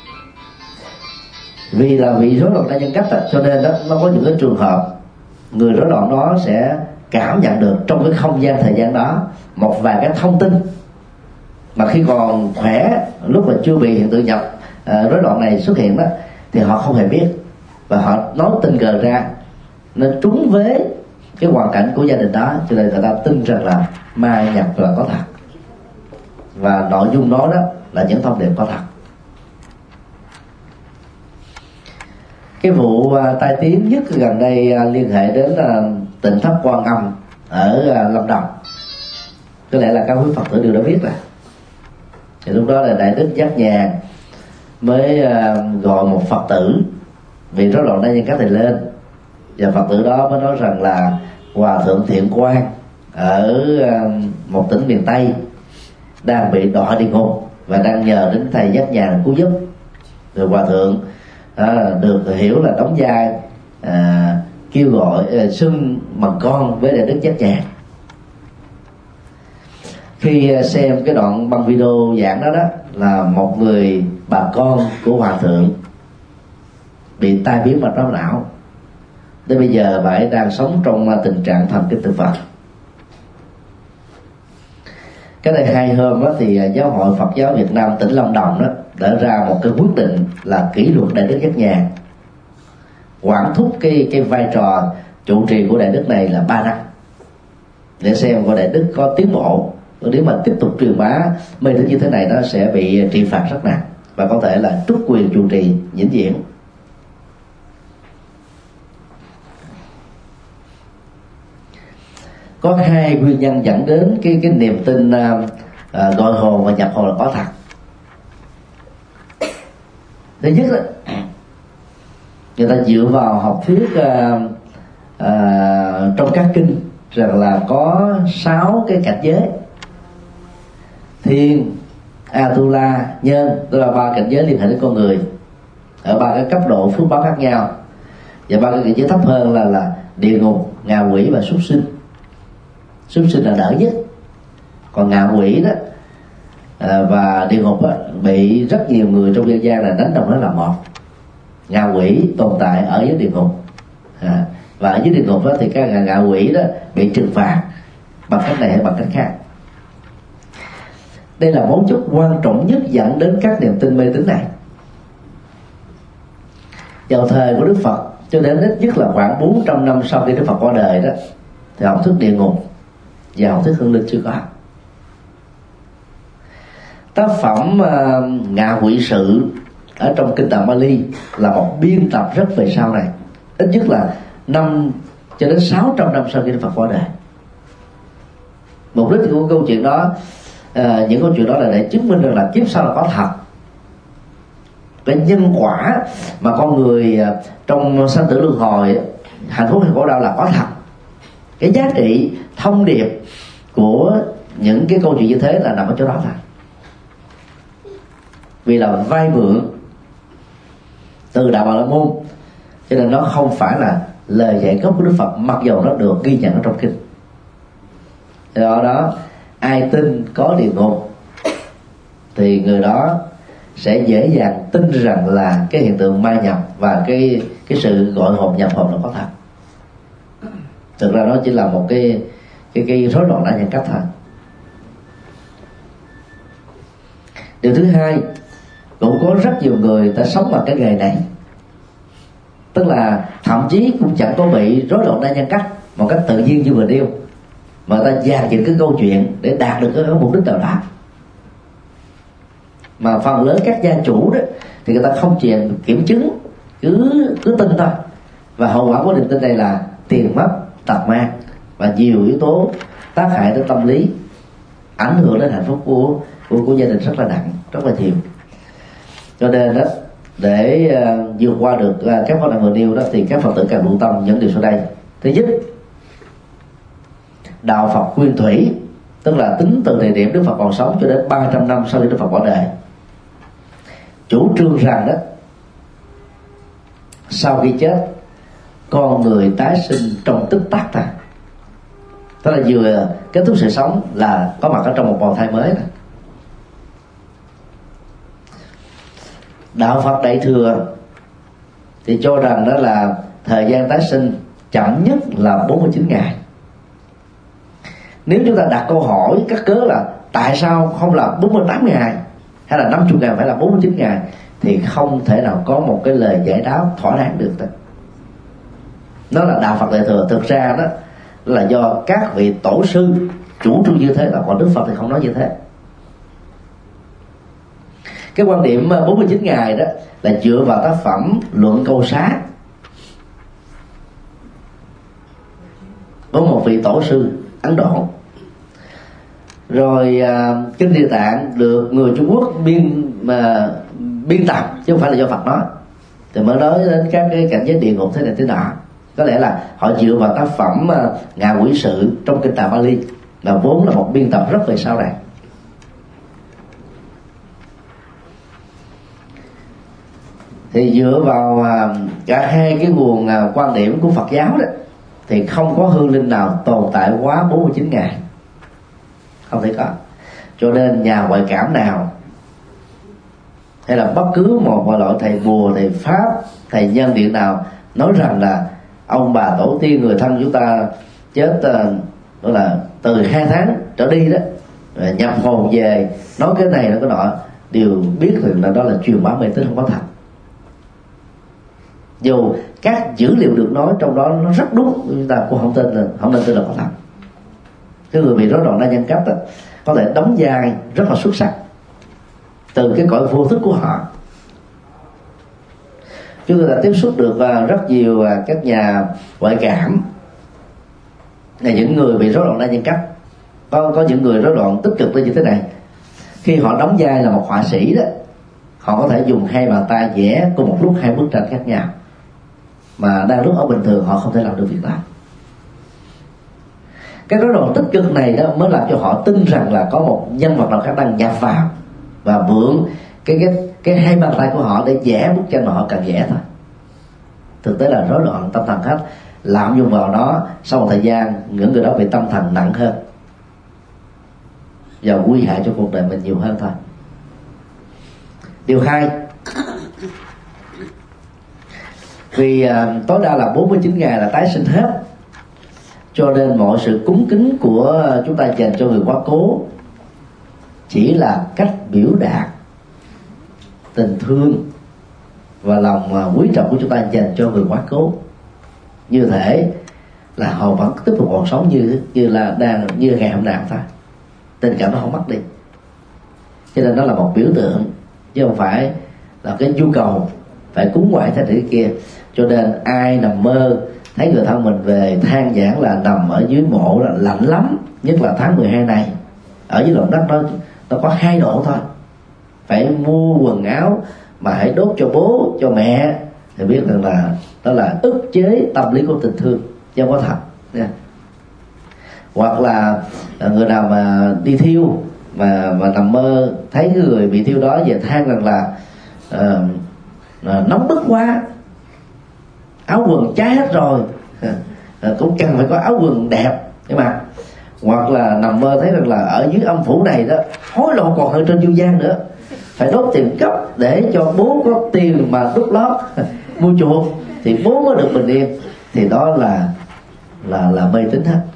Vì là bị rối loạn đa nhân cách đó, cho nên đó nó có những cái trường hợp người rối loạn đó sẽ cảm nhận được trong cái không gian thời gian đó một vài cái thông tin mà khi còn khỏe, lúc mà chưa bị hiện tượng nhập uh, rối loạn này xuất hiện đó, thì họ không hề biết, và họ nói tình cờ ra nên trúng với cái hoàn cảnh của gia đình đó, cho nên người ta tin rằng là ma nhập là có thật, và nội dung đó đó là những thông điệp có thật. Cái vụ uh, tai tiếng nhất gần đây uh, liên hệ đến uh, Tỉnh Thất Quan Âm ở uh, Lâm Đồng. Có lẽ là các quý Phật tử đều đã biết rồi. Thì lúc đó là Đại Đức Giác Nhàn mới uh, gọi một Phật tử bị rối loạn đa nhân cách này lên, và Phật tử đó mới nói rằng là Hòa Thượng Thiện Quang ở uh, một tỉnh miền Tây đang bị đọa địa ngục và đang nhờ đến thầy Giác Nhàn cứu giúp. Rồi Hòa Thượng à, được hiểu là đóng vai à, kêu gọi à, xưng bằng con với Đại Đức Giác Nhàn. Khi xem cái đoạn băng video giảng đó đó là một người bà con của Hòa Thượng bị tai biến mạch máu não, đến bây giờ bà ấy đang sống trong tình trạng thần kinh thực vật. Cái này hai hôm đó thì Giáo hội Phật giáo Việt Nam tỉnh Lâm Đồng đó đã ra một cái quyết định là kỷ luật Đại Đức Giác Nhàn, quản thúc cái cái vai trò trụ trì của Đại Đức này là ba năm, để xem coi Đại Đức có tiến bộ. Nếu mà tiếp tục truyền bá mê tín như thế này, nó sẽ bị trị phạt rất nặng và có thể là truất quyền trụ trì vĩnh viễn. Có hai nguyên nhân dẫn đến cái cái niềm tin uh, uh, gọi hồn và nhập hồn là có thật. Thứ nhất là người ta dựa vào học thuyết uh, uh, trong các kinh rằng là có sáu cái cảnh giới: thiên, Atula, nhân, tức là ba cảnh giới liên hệ đến con người ở ba cái cấp độ phước báo khác nhau, và ba cái cảnh giới thấp hơn là là địa ngục, ngạ quỷ và súc sinh. Súc sinh là đỡ nhất, còn ngạ quỷ đó à, và địa ngục đó, bị rất nhiều người trong dân gian là đánh đồng nó là một. Ngạ quỷ tồn tại ở dưới địa ngục à, và ở dưới địa ngục đó thì các ngạ quỷ đó bị trừng phạt bằng cách này hay bằng cách khác. Đây là mấu chốt quan trọng nhất dẫn đến các niềm tin mê tín này. Vào thời của Đức Phật cho đến ít nhất là khoảng bốn trăm năm sau khi Đức Phật qua đời đó, thì học thuyết địa ngục và học thuyết hương linh chưa có. Tác phẩm uh, Ngạ Quỷ Sự ở trong kinh tạng Bali là một biên tập rất về sau này, ít nhất là năm cho đến sáu trăm năm sau khi Đức Phật qua đời. Mục đích của câu chuyện đó, uh, những câu chuyện đó là để chứng minh rằng là kiếp sau là có thật. Cái nhân quả mà con người uh, trong sanh tử luân hồi, hạnh phúc hay khổ đau là có thật. Cái giá trị thông điệp của những cái câu chuyện như thế là nằm ở chỗ đó thôi. Vì là vay mượn từ Đạo Bà La Môn, cho nên nó không phải là lời dạy gốc của Đức Phật, mặc dù nó được ghi nhận ở trong kinh. Do đó ai tin có địa ngục thì người đó sẽ dễ dàng tin rằng là cái hiện tượng ma nhập và cái cái sự gọi hồn nhập hồn là có thật. Thực ra nó chỉ là một cái cái cái rối loạn đa nhân cách thôi. Điều thứ hai, cũng có rất nhiều người ta sống bằng cái nghề này, tức là thậm chí cũng chẳng có bị rối loạn đa nhân cách một cách tự nhiên như vừa nêu, mà ta dàn dựng cái câu chuyện để đạt được cái mục đích nào đó. mà phần lớn các gia chủ đó thì người ta không chịu kiểm chứng, cứ cứ tin thôi, và hậu quả của niềm tin này là tiền mất tật mang và nhiều yếu tố tác hại đến tâm lý, ảnh hưởng đến hạnh phúc của của, của gia đình rất là nặng, rất là nhiều. Cho nên đó, để uh, vượt qua được uh, các vấn đề vừa nêu đó thì các Phật tử cần lưu tâm những điều sau đây. Thứ nhất, đạo Phật nguyên thủy, tức là tính từ thời điểm Đức Phật còn sống cho đến ba trăm năm sau khi Đức Phật bỏ đời, chủ trương rằng đó sau khi chết con người tái sinh trong tích tắc thôi, tức là vừa kết thúc sự sống là có mặt ở trong một bào thai mới thôi. Đạo Phật Đại Thừa thì cho rằng đó là thời gian tái sinh chậm nhất là bốn mươi chín ngày. Nếu chúng ta đặt câu hỏi các cớ là tại sao không là bốn mươi tám ngày hay là năm mươi ngày, phải là bốn mươi chín ngày, thì không thể nào có một cái lời giải đáp thỏa đáng được. Nó là đạo Phật Đại Thừa. Thực ra đó là do các vị tổ sư chủ trương như thế, là còn Đức Phật thì không nói như thế. Cái quan điểm bốn mươi chín ngày đó là dựa vào tác phẩm Luận Câu Xá của một vị tổ sư Ấn Độ. Rồi uh, kinh Địa Tạng được người Trung Quốc biên mà biên tập chứ không phải là do Phật nói, thì mới nói đến các cái cảnh giới địa ngục thế này thế nọ. Có lẽ là họ dựa vào tác phẩm uh, Ngạ Quỷ Sự trong kinh Tạng Bali, là vốn là một biên tập rất về sau này. Thì dựa vào uh, cả hai cái nguồn uh, quan điểm của Phật giáo đó, thì không có hương linh nào tồn tại quá bốn mươi chín ngày, không thể có. Cho nên nhà ngoại cảm nào hay là bất cứ một loại thầy bùa, thầy pháp, thầy nhân điện nào nói rằng là ông bà tổ tiên người thân chúng ta chết đó là từ hai tháng trở đi đó, nhập hồn về nói cái này nói cái nọ, đều biết rằng là đó là truyền bá mê tín, không có thật. Dù các dữ liệu được nói trong đó nó rất đúng, chúng ta cũng không tin là không nên tin là có thật. Cái người bị rối loạn đa nhân cấp đó, có thể đóng vai rất là xuất sắc từ cái cõi vô thức của họ. Chúng tôi đã tiếp xúc được rất nhiều các nhà ngoại cảm, là những người bị rối loạn đa nhân cấp. Có có những người rối loạn tích cực như thế này, khi họ đóng vai là một họa sĩ đó, họ có thể dùng hai bàn tay vẽ cùng một lúc hai bức tranh khác nhau, mà đang lúc ở bình thường họ không thể làm được việc đó. Cái rối loạn tích cực này đó mới làm cho họ tin rằng là có một nhân vật nào khác đang nhập vào và mượn cái cái cái hai bàn tay của họ để vẽ bức tranh mà họ cần vẽ thôi. Thực tế là rối loạn tâm thần hết, lạm dụng vào đó, sau một thời gian những người đó bị tâm thần nặng hơn và nguy hại cho cuộc đời mình nhiều hơn thôi. Điều hai, vì uh, tối đa là bốn mươi chín ngày là tái sinh hết, cho nên mọi sự cúng kính của chúng ta dành cho người quá cố chỉ là cách biểu đạt tình thương và lòng quý trọng của chúng ta dành cho người quá cố. Như thể là họ vẫn tiếp tục còn sống như như là đang như ngày hôm nào thôi, tình cảm nó không mất đi. Cho nên nó là một biểu tượng chứ không phải là cái nhu cầu phải cúng ngoại thế này kia. Cho nên ai nằm mơ thấy người thân mình về than vãn là nằm ở dưới mộ là lạnh lắm, nhất là tháng mười hai này, ở dưới lòng đất nó nó có hai độ thôi, phải mua quần áo mà hãy đốt cho bố cho mẹ, thì biết rằng là đó là ức chế tâm lý của tình thương chứ không có thật nha. Hoặc là người nào mà đi thiêu mà mà nằm mơ thấy cái người bị thiêu đó về than rằng là uh, nóng bức quá, áo quần cháy hết rồi, cũng cần phải có áo quần đẹp để mặc. Hoặc là nằm mơ thấy rằng là ở dưới âm phủ này đó hối lộ còn hơn trên dương gian nữa, phải đốt tiền cấp để cho bố có tiền mà đút lót mua chuộc thì bố mới được bình yên, thì đó là là là mê tín hết.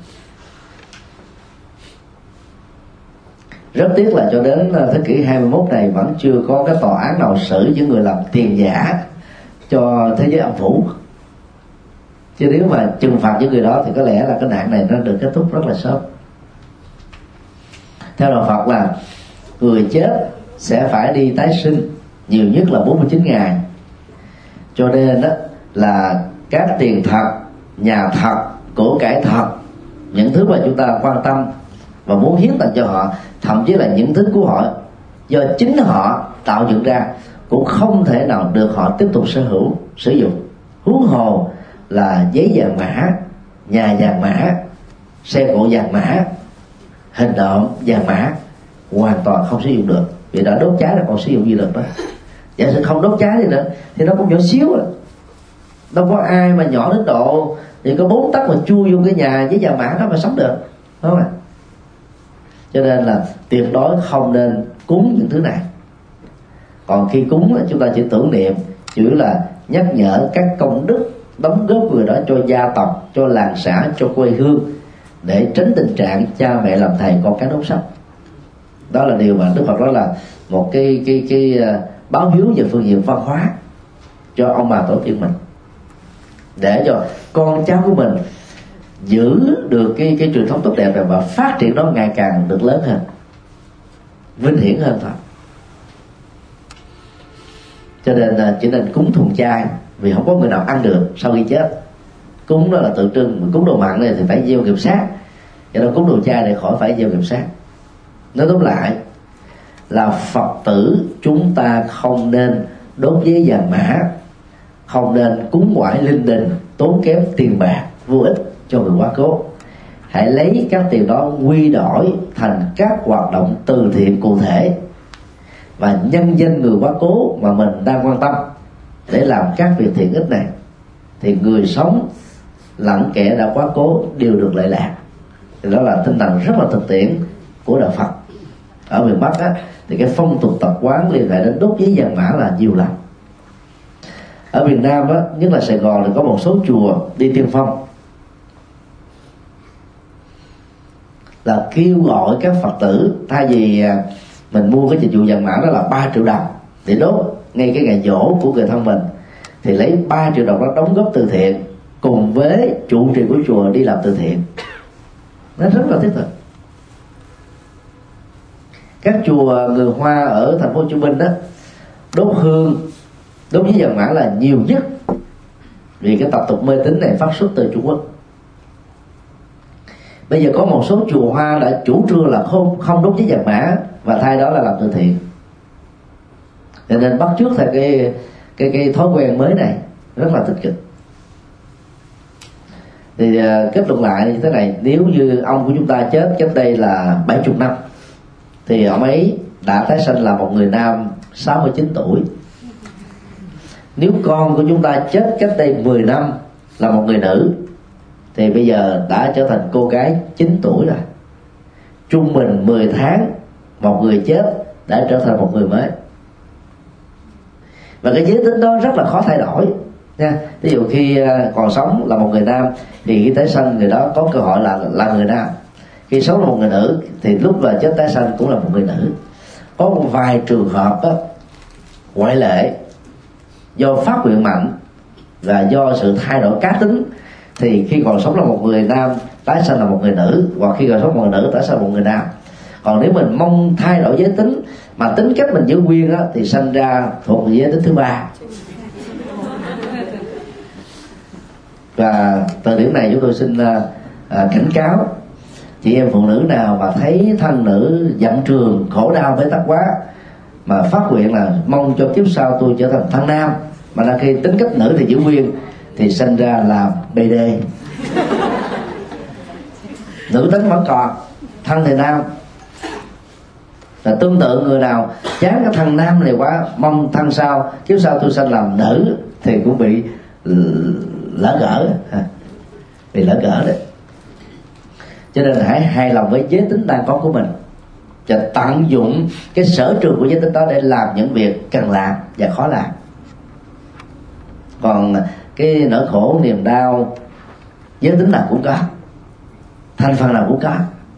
Rất tiếc là cho đến thế kỷ hai mươi mốt này vẫn chưa có cái tòa án nào xử những người làm tiền giả cho thế giới âm phủ. Chứ nếu mà trừng phạt những người đó thì có lẽ là cái nạn này nó được kết thúc rất là sớm. Theo đạo Phật là người chết sẽ phải đi tái sinh nhiều nhất là bốn mươi chín ngày. Cho nên đó là các tiền thật, nhà thật, của cải thật, những thứ mà chúng ta quan tâm và muốn hiến tặng cho họ, thậm chí là những thứ của họ do chính họ tạo dựng ra, cũng không thể nào được họ tiếp tục sở hữu, sử dụng. Huống hồ là giấy vàng mã, nhà vàng mã, xe cộ vàng mã, hình nộm vàng mã, hoàn toàn không sử dụng được, vì đã đốt cháy là còn sử dụng gì được đó. Giả sử không đốt cháy thì nữa thì nó cũng nhỏ xíu à, đâu có ai mà nhỏ đến độ thì có bốn tấc mà chui vô cái nhà với vàng mã đó mà sống được, đúng không ạ? Cho nên là tuyệt đối không nên cúng những thứ này. Còn khi cúng chúng ta chỉ tưởng niệm, chủ yếu là nhắc nhở các công đức đóng góp người đó cho gia tộc, cho làng xã, cho quê hương, để tránh tình trạng cha mẹ làm thầy con cái đốt sách. Đó là điều mà Đức Phật nói là một cái cái cái báo hiếu về phương diện văn hóa cho ông bà tổ tiên mình, để cho con cháu của mình giữ được cái cái truyền thống tốt đẹp này và phát triển nó ngày càng được lớn hơn, vinh hiển hơn thôi. Cho nên chỉ nên cúng thuần chay, vì không có người nào ăn được sau khi chết. Cúng đó là tượng trưng, cúng đồ mặn này thì phải gieo nghiệp sát, cho nên cúng đồ chay để khỏi phải gieo nghiệp sát. Nói tóm lại là Phật tử chúng ta không nên đốt giấy vàng mã, không nên cúng ngoại linh đình tốn kém tiền bạc vô ích cho người quá cố. Hãy lấy các tiền đó quy đổi thành các hoạt động từ thiện cụ thể, và nhân danh người quá cố mà mình đang quan tâm để làm các việc thiện ích này, thì người sống lẫn kẻ đã quá cố đều được lợi lạc. Thì đó là tinh thần rất là thực tiễn của đạo Phật. Ở miền Bắc á, thì cái phong tục tập quán liên hệ đến đốt giấy vàng mã là nhiều lắm. Ở miền Nam á, nhất là Sài Gòn thì có một số chùa đi tiên phong là kêu gọi các Phật tử, thay vì mình mua cái dịch vụ vàng mã đó là ba triệu đồng để đốt ngay cái ngày giỗ của người thân mình, thì lấy ba triệu đồng đó đóng góp từ thiện cùng với trụ trì của chùa đi làm từ thiện. Nó rất là thiết thực. Các chùa người Hoa ở thành phố Hồ Chí Minh đó đốt hương, đốt giấy vàng mã là nhiều nhất, vì cái tập tục mê tín này phát xuất từ Trung Quốc. Bây giờ có một số chùa Hoa đã chủ trương là không không đốt giấy vàng mã và thay đó là làm từ thiện. Cho nên bắt chước theo cái cái cái thói quen mới này rất là tích cực. Thì uh, kết luận lại như thế này: nếu như ông của chúng ta chết cách đây là bảy mươi năm, thì ông ấy đã tái sanh là một người nam sáu mươi chín tuổi. Nếu con của chúng ta chết cách đây mười năm là một người nữ, thì bây giờ đã trở thành cô gái chín tuổi rồi. Trung bình mười tháng một người chết đã trở thành một người mới. Và cái giới tính đó rất là khó thay đổi nha. Ví dụ khi còn sống là một người nam thì khi tái sanh người đó có cơ hội là là người nam. Khi sống là một người nữ thì lúc là chết tái sanh cũng là một người nữ. Có một vài trường hợp đó, ngoại lệ, do phát nguyện mạnh và do sự thay đổi cá tính, thì khi còn sống là một người nam tái sanh là một người nữ, hoặc khi còn sống một người nữ tái sanh là một người nam. Còn nếu mình mong thay đổi giới tính mà tính cách mình giữ nguyên đó, thì sanh ra thuộc về giới tính thứ ba. Và từ điểm này chúng tôi xin uh, cảnh cáo chị em phụ nữ nào mà thấy thân nữ dặn trường khổ đau bế tắc quá, mà phát nguyện là mong cho kiếp sau tôi trở thành thân nam, mà là khi tính cách nữ thì giữ nguyên, thì sinh ra là bê đê. Nữ tính vẫn còn, thân thì nam. Và tương tự người nào chán cái thân nam này quá, mong thân sau kiếp sau tôi sinh làm nữ, thì cũng bị lỡ gỡ, bị lỡ gỡ đấy. Cho nên hãy hài lòng với giới tính đang có của mình và tận dụng cái sở trường của giới tính đó để làm những việc cần làm và khó làm. Còn cái nỗi khổ niềm đau giới tính nào cũng có, thành phần nào cũng có.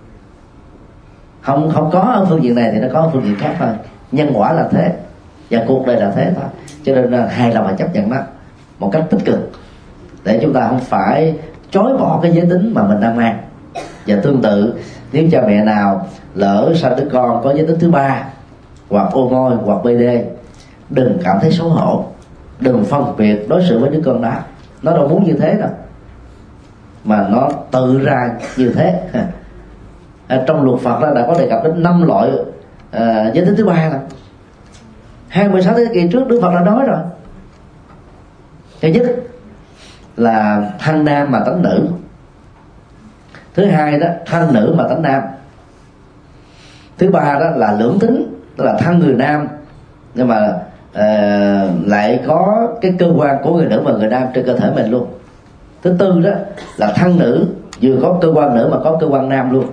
Không không có ở phương diện này thì nó có ở phương diện khác thôi. Nhân quả là thế và cuộc đời là thế thôi. Cho nên là hài lòng và chấp nhận nó một cách tích cực, để chúng ta không phải chối bỏ cái giới tính mà mình đang mang. Và tương tự, nếu cha mẹ nào lỡ sanh đứa con có giới tính thứ ba hoặc ô ngôi hoặc bê đê, đừng cảm thấy xấu hổ, đừng phân biệt đối xử với đứa con đó. Nó đâu muốn như thế đâu, mà nó tự ra như thế. À, trong luật Phật đó đã có đề cập đến năm loại à, giới tính thứ ba là hai mươi sáu thế kỷ trước Đức Phật đã nói rồi. Thứ nhất là thân nam mà tánh nữ. Thứ hai đó thân nữ mà tánh nam. Thứ ba đó là lưỡng tính, tức là thân người nam nhưng mà uh, lại có cái cơ quan của người nữ và người nam trên cơ thể mình luôn. Thứ tư đó là thân nữ vừa có cơ quan nữ mà có cơ quan nam luôn.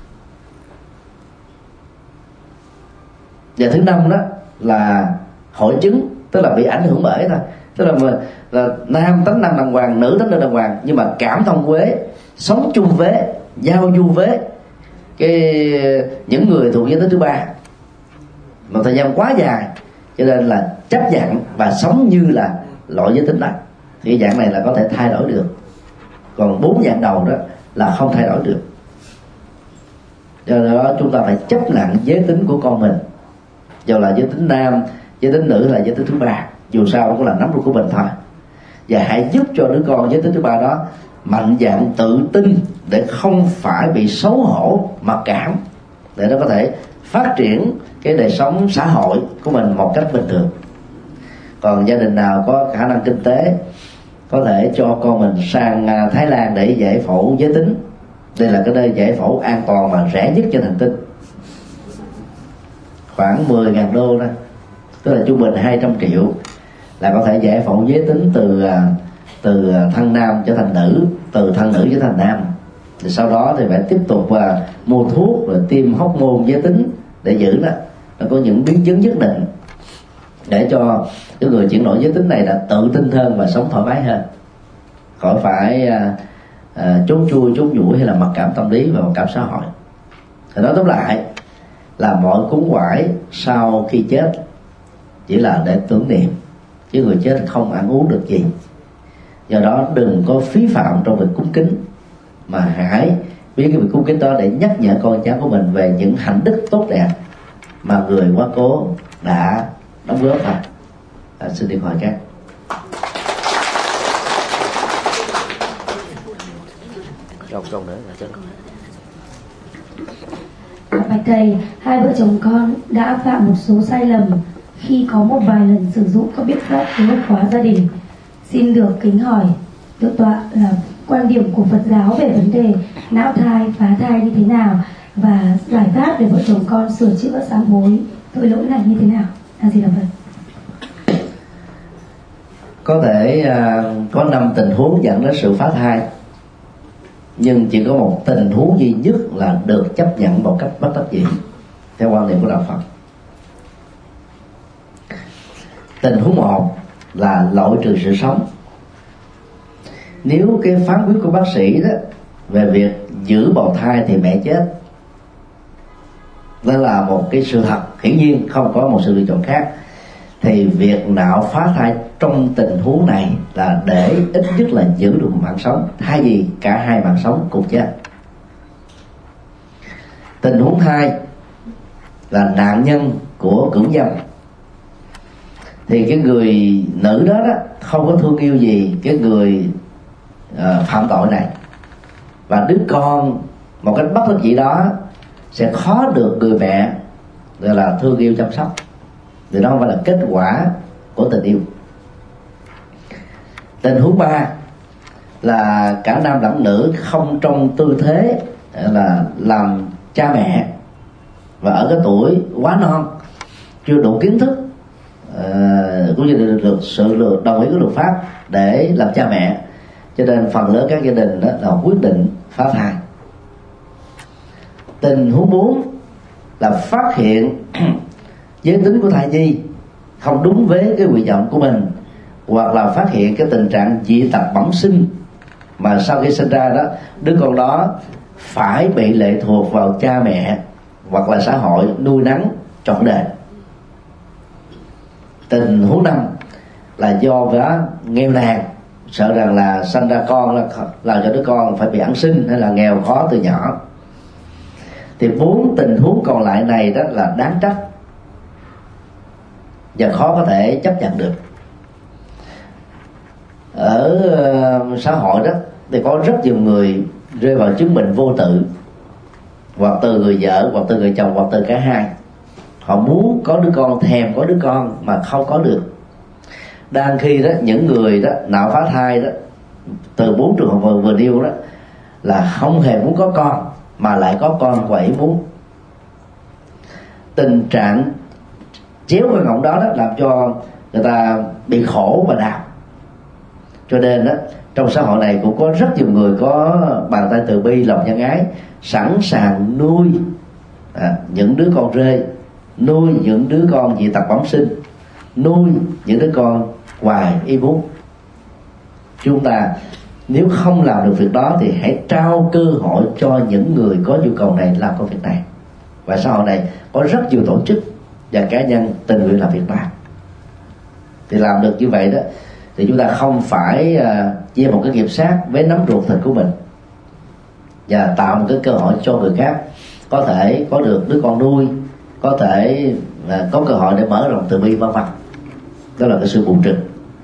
Và thứ năm đó là hội chứng, tức là bị ảnh hưởng bởi thôi, tức là, mà, là nam tánh nam đàng hoàng, nữ tánh nữ đàng hoàng, nhưng mà cảm thông với, sống chung với, giao du với cái những người thuộc giới tính thứ ba một thời gian quá dài, cho nên là chấp nhận và sống như là loại giới tính đó. Thì dạng này là có thể thay đổi được, còn bốn dạng đầu đó là không thay đổi được. Do đó chúng ta phải chấp nhận giới tính của con mình, dù là giới tính nam, giới tính nữ là giới tính thứ ba, dù sao cũng là nắm ruột của mình thôi. Và hãy giúp cho đứa con giới tính thứ ba đó mạnh dạn tự tin, để không phải bị xấu hổ mặc cảm, để nó có thể phát triển cái đời sống xã hội của mình một cách bình thường. Còn gia đình nào có khả năng kinh tế có thể cho con mình sang Thái Lan để giải phẫu giới tính. Đây là cái nơi giải phẫu an toàn và rẻ nhất trên hành tinh, khoảng mười ngàn đô đó, tức là trung bình hai trăm triệu là có thể giải phẫu giới tính từ từ thân nam trở thành nữ, từ thân nữ trở thành nam. Thì sau đó thì phải tiếp tục và mua thuốc rồi tiêm hóc môn giới tính để giữ đó. Nó có những biến chứng nhất định để cho cái người chuyển đổi giới tính này là tự tin hơn và sống thoải mái hơn, khỏi phải à, à, trốn chui trốn nhủi hay là mặc cảm tâm lý và mặc cảm xã hội. Thì nói tóm lại là mọi cúng quải sau khi chết chỉ là để tưởng niệm, chứ người chết không ăn uống được gì. Do đó đừng có phí phạm trong việc cúng kính, mà hãy biến cái việc cúng kính đó để nhắc nhở con cháu của mình về những hạnh đức tốt đẹp mà người quá cố đã đóng góp vào. À, xin được hỏi các. Câu câu nữa là chân. Bạch thầy, hai vợ chồng con đã phạm một số sai lầm khi có một vài lần sử dụng các biện pháp kế hoạch hóa gia đình. Xin được kính hỏi Thượng tọa là quan điểm của Phật giáo về vấn đề não thai, phá thai như thế nào, và giải pháp để vợ chồng con sửa chữa sám hối tội lỗi này như thế nào? A Di Đà Phật. Có thể uh, có năm tình huống dẫn đến sự phá thai, nhưng chỉ có một tình huống duy nhất là được chấp nhận một cách bất đắc dĩ theo quan điểm của đạo Phật. Tình huống một là loại trừ sự sống. Nếu cái phán quyết của bác sĩ đó về việc giữ bào thai thì mẹ chết, đó là một cái sự thật hiển nhiên, không có một sự lựa chọn khác, thì việc nạo phá thai trong tình huống này là để ít nhất là giữ được một mạng sống, thay vì cả hai mạng sống cùng chết. Tình huống hai là nạn nhân của cưỡng dâm, thì cái người nữ đó, đó không có thương yêu gì cái người uh, phạm tội này, và đứa con một cách bất đắc dĩ đó sẽ khó được người mẹ gọi là thương yêu chăm sóc, thì đó không phải là kết quả của tình yêu. Tình huống ba là cả nam lẫn nữ không trong tư thế là làm cha mẹ, và ở cái tuổi quá non, chưa đủ kiến thức uh, cũng như được, được sự đồng ý của luật pháp để làm cha mẹ, cho nên phần lớn các gia đình đó là quyết định phá thai. Tình huống bốn là phát hiện giới tính của thai nhi không đúng với cái nguyện vọng của mình, hoặc là phát hiện cái tình trạng dị tật bẩm sinh mà sau khi sinh ra đó đứa con đó phải bị lệ thuộc vào cha mẹ hoặc là xã hội nuôi nấng trọn đời. Tình huống năm là do quá nghèo nàn, sợ rằng là sinh ra con là làm cho đứa con phải bị ăn xin, hay là nghèo khó từ nhỏ. Thì bốn tình huống còn lại này đó là đáng trách, và khó có thể chấp nhận được. Ở uh, xã hội đó thì có rất nhiều người rơi vào chứng bệnh vô tự, hoặc từ người vợ, hoặc từ người chồng, hoặc từ cả hai. Họ muốn có đứa con, thèm có đứa con mà không có được. Đang khi đó những người đó nạo phá thai đó, từ bốn trường hợp vừa, vừa nêu đó, là không hề muốn có con mà lại có con và ý muốn. Tình trạng chéo cái ngọng đó, đó làm cho người ta bị khổ và đau. Cho nên đó, trong xã hội này cũng có rất nhiều người có bàn tay từ bi, lòng nhân ái, sẵn sàng nuôi à, những đứa con rơi, nuôi những đứa con dị tật bẩm sinh, nuôi những đứa con ngoài ý muốn. Chúng ta nếu không làm được việc đó thì hãy trao cơ hội cho những người có nhu cầu này làm công việc này. Và xã hội này có rất nhiều tổ chức và cá nhân tình nguyện làm việc đó. Thì làm được như vậy đó thì chúng ta không phải uh, chia một cái nghiệp sát với nắm ruột thịt của mình, và tạo một cái cơ hội cho người khác có thể có được đứa con nuôi, có thể uh, có cơ hội để mở rộng từ bi vân vân. Đó là cái sự bù trừ.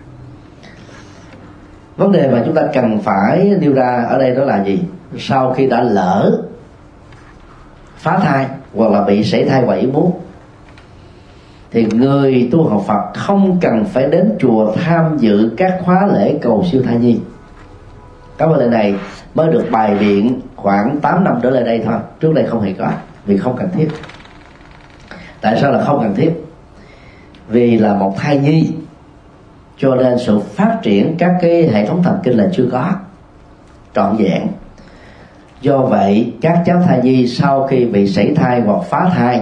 Vấn đề mà chúng ta cần phải nêu ra ở đây đó là gì? Sau khi đã lỡ phá thai hoặc là bị sảy thai ngoài ý muốn thì người tu học Phật không cần phải đến chùa tham dự các khóa lễ cầu siêu thai nhi. Các vấn đề này mới được bày biện khoảng tám năm trở lại đây thôi, trước đây không hề có, vì không cần thiết. Tại sao là không cần thiết? Vì là một thai nhi, cho nên sự phát triển các cái hệ thống thần kinh là chưa có trọn vẹn. Do vậy các cháu thai nhi sau khi bị sảy thai hoặc phá thai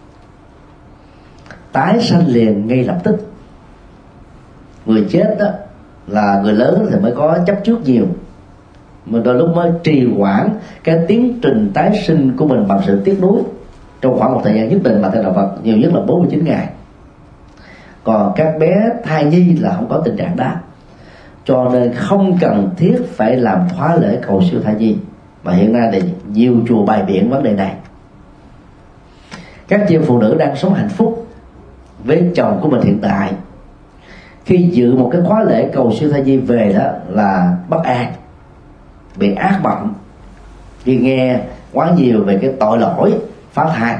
tái sanh liền ngay lập tức. Người chết đó là người lớn thì mới có chấp trước nhiều, mà đôi lúc mới trì hoãn cái tiến trình tái sinh của mình bằng sự tiếc nuối trong khoảng một thời gian nhất định, mà theo đạo Phật nhiều nhất là bốn mươi chín ngày. Còn các bé thai nhi là không có tình trạng đó, cho nên không cần thiết phải làm khóa lễ cầu siêu thai nhi. Mà hiện nay thì nhiều chùa bày biện vấn đề này. Các chị phụ nữ đang sống hạnh phúc với chồng của mình hiện tại, khi dự một cái khóa lễ cầu siêu thai nhi về đó là bất an, bị ác mộng, vì nghe quá nhiều về cái tội lỗi phá thai.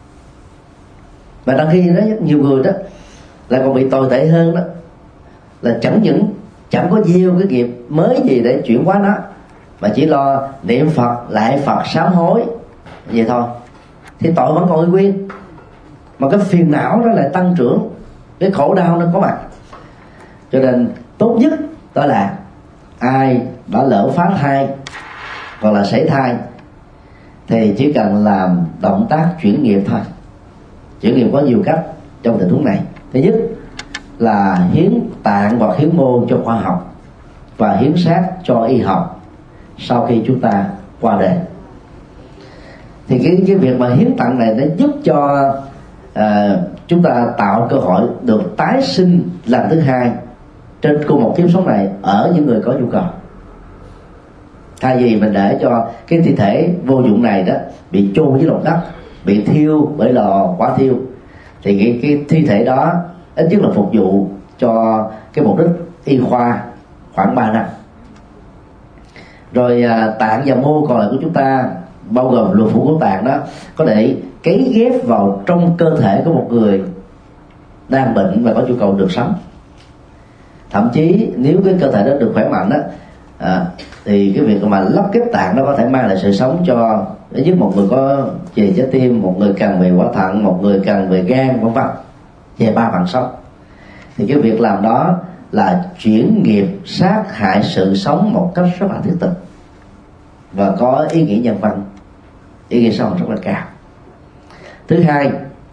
Và đôi khi đó nhiều người đó lại còn bị tồi tệ hơn, đó là chẳng những chẳng có gieo cái nghiệp mới gì để chuyển hóa nó, mà chỉ lo niệm Phật, lại Phật, sám hối vậy thôi, thì tội vẫn còn y nguyên, mà cái phiền não đó lại tăng trưởng, cái khổ đau nó có mặt. Cho nên tốt nhất đó là ai đã lỡ phá thai hoặc là sảy thai thì chỉ cần làm động tác chuyển nghiệp thôi. Chuyển nghiệp có nhiều cách trong tình huống này. Thứ nhất là hiến tạng hoặc hiến mô cho khoa học và hiến xác cho y học sau khi chúng ta qua đời. Thì cái, cái việc mà hiến tạng này nó giúp cho à, chúng ta tạo cơ hội được tái sinh lần thứ hai trên cùng một kiếp sống này ở những người có nhu cầu, thay vì mình để cho cái thi thể vô dụng này đó bị chôn dưới lòng đất, bị thiêu bởi lò hỏa thiêu, thì cái, cái thi thể đó ít nhất là phục vụ cho cái mục đích y khoa khoảng ba năm. Rồi à, tạng và mô còn lại của chúng ta, bao gồm lục phủ của tạng đó, có thể cấy ghép vào trong cơ thể của một người đang bệnh và có nhu cầu được sống. Thậm chí nếu cái cơ thể đó được khỏe mạnh đó, à, thì cái việc mà lắp ghép tạng nó có thể mang lại sự sống cho ít nhất một người có về trái tim, một người cần về quả thận, một người cần về gan vân vân, về ba mạng sống. Thì cái việc làm đó là chuyển nghiệp sát hại sự sống một cách rất là thiết thực và có ý nghĩa nhân văn, ý nghĩa xã hội rất là cao. Thứ hai,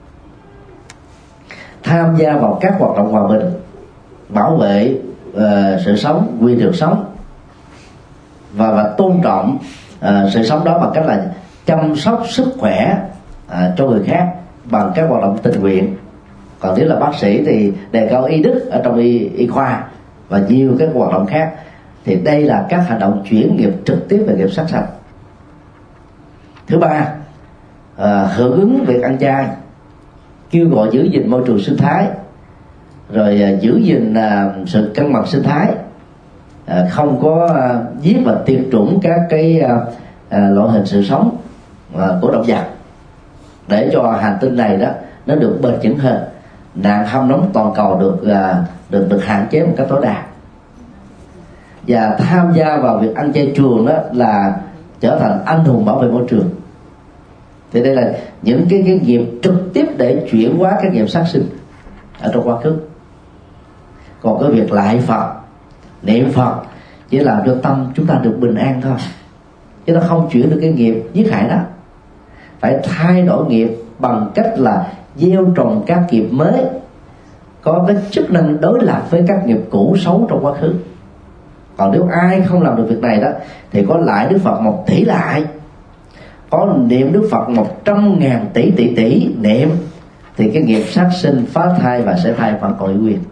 tham gia vào các hoạt động hòa bình, bảo vệ uh, sự sống, quyền được sống và, và tôn trọng uh, sự sống đó bằng cách là chăm sóc sức khỏe uh, cho người khác bằng các hoạt động tình nguyện. Còn nếu là bác sĩ thì đề cao y đức ở trong y, y khoa và nhiều các hoạt động khác. Thì đây là các hành động chuyển nghiệp trực tiếp về nghiệp sát sanh. Thứ ba, uh, hưởng ứng việc ăn chay, kêu gọi giữ gìn môi trường sinh thái rồi uh, giữ gìn uh, sự cân bằng sinh thái, uh, không có uh, giết và tuyệt chủng các cái uh, uh, loại hình sự sống uh, của động vật, để cho hành tinh này đó nó được bền vững hơn, nạn hâm nóng toàn cầu được uh, được được hạn chế một cách tối đa. Và tham gia vào việc ăn chay trường đó là trở thành anh hùng bảo vệ môi trường. Thì đây là những cái cái nghiệp trực tiếp để chuyển hóa các nghiệp sát sinh ở trong quá khứ. Còn cái việc lại Phật, niệm Phật chỉ làm cho tâm chúng ta được bình an thôi, chứ nó không chuyển được cái nghiệp giết hại đó. Phải thay đổi nghiệp bằng cách là gieo trồng các nghiệp mới có cái chức năng đối lập với các nghiệp cũ xấu trong quá khứ. Còn nếu ai không làm được việc này đó thì có lại Đức Phật một tỷ lại, có niệm Đức Phật một trăm ngàn tỷ tỷ tỷ niệm, thì cái nghiệp sát sinh, phá thai và sẻ thai vẫn còn nguyên.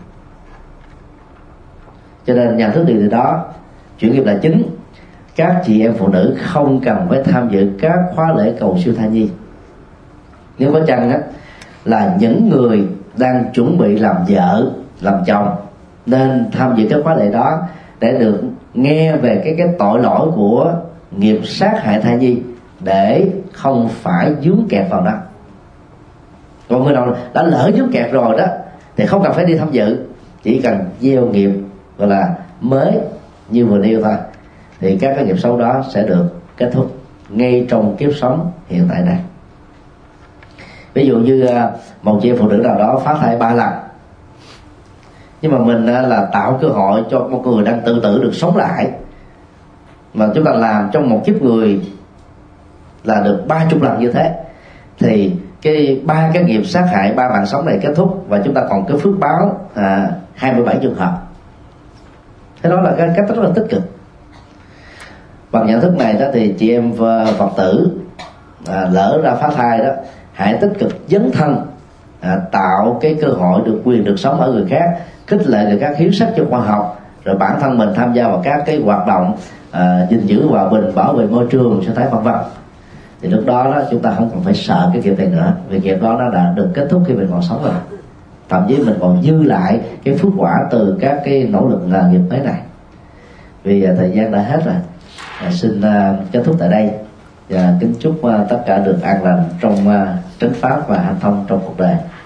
Cho nên nhận thức điều gì đó, chuyển nghiệp là chính. Các chị em phụ nữ không cần phải tham dự các khóa lễ cầu siêu thai nhi. Nếu có chăng á, là những người đang chuẩn bị làm vợ, làm chồng nên tham dự các khóa lễ đó để được nghe về cái cái tội lỗi của nghiệp sát hại thai nhi, để không phải vướng kẹt vào đó. Còn người nào đã lỡ vướng kẹt rồi đó thì không cần phải đi tham dự, chỉ cần gieo nghiệp gọi là mới như vừa nêu thôi, thì các cái nghiệp xấu đó sẽ được kết thúc ngay trong kiếp sống hiện tại này. Ví dụ như một chị phụ nữ nào đó phá thai ba lần, nhưng mà mình là tạo cơ hội cho một người đang tự tử được sống lại, mà chúng ta làm trong một kiếp người là được ba chục lần như thế, thì cái ba cái nghiệp sát hại ba mạng sống này kết thúc, và chúng ta còn cái phước báo à, hai mươi bảy trường hợp. Thế đó là cái cách rất là tích cực. Bằng nhận thức này đó thì chị em Phật tử à, lỡ ra phá thai đó, hãy tích cực dấn thân à, tạo cái cơ hội được quyền được sống ở người khác, khích lệ người khác hiến sách cho khoa học, rồi bản thân mình tham gia vào các cái hoạt động à, gìn giữ hòa bình, bảo vệ môi trường, sinh thái vân vân. Thì lúc đó, đó chúng ta không còn phải sợ cái nghiệp này nữa, vì nghiệp đó nó đã được kết thúc khi mình còn sống rồi. Thậm chí mình còn dư lại cái phước quả từ các cái nỗ lực uh, nghiệp mới này. Vì uh, thời gian đã hết rồi, uh, xin uh, kết thúc tại đây, và kính chúc uh, tất cả được an lành trong uh, chánh pháp và hanh thông trong cuộc đời.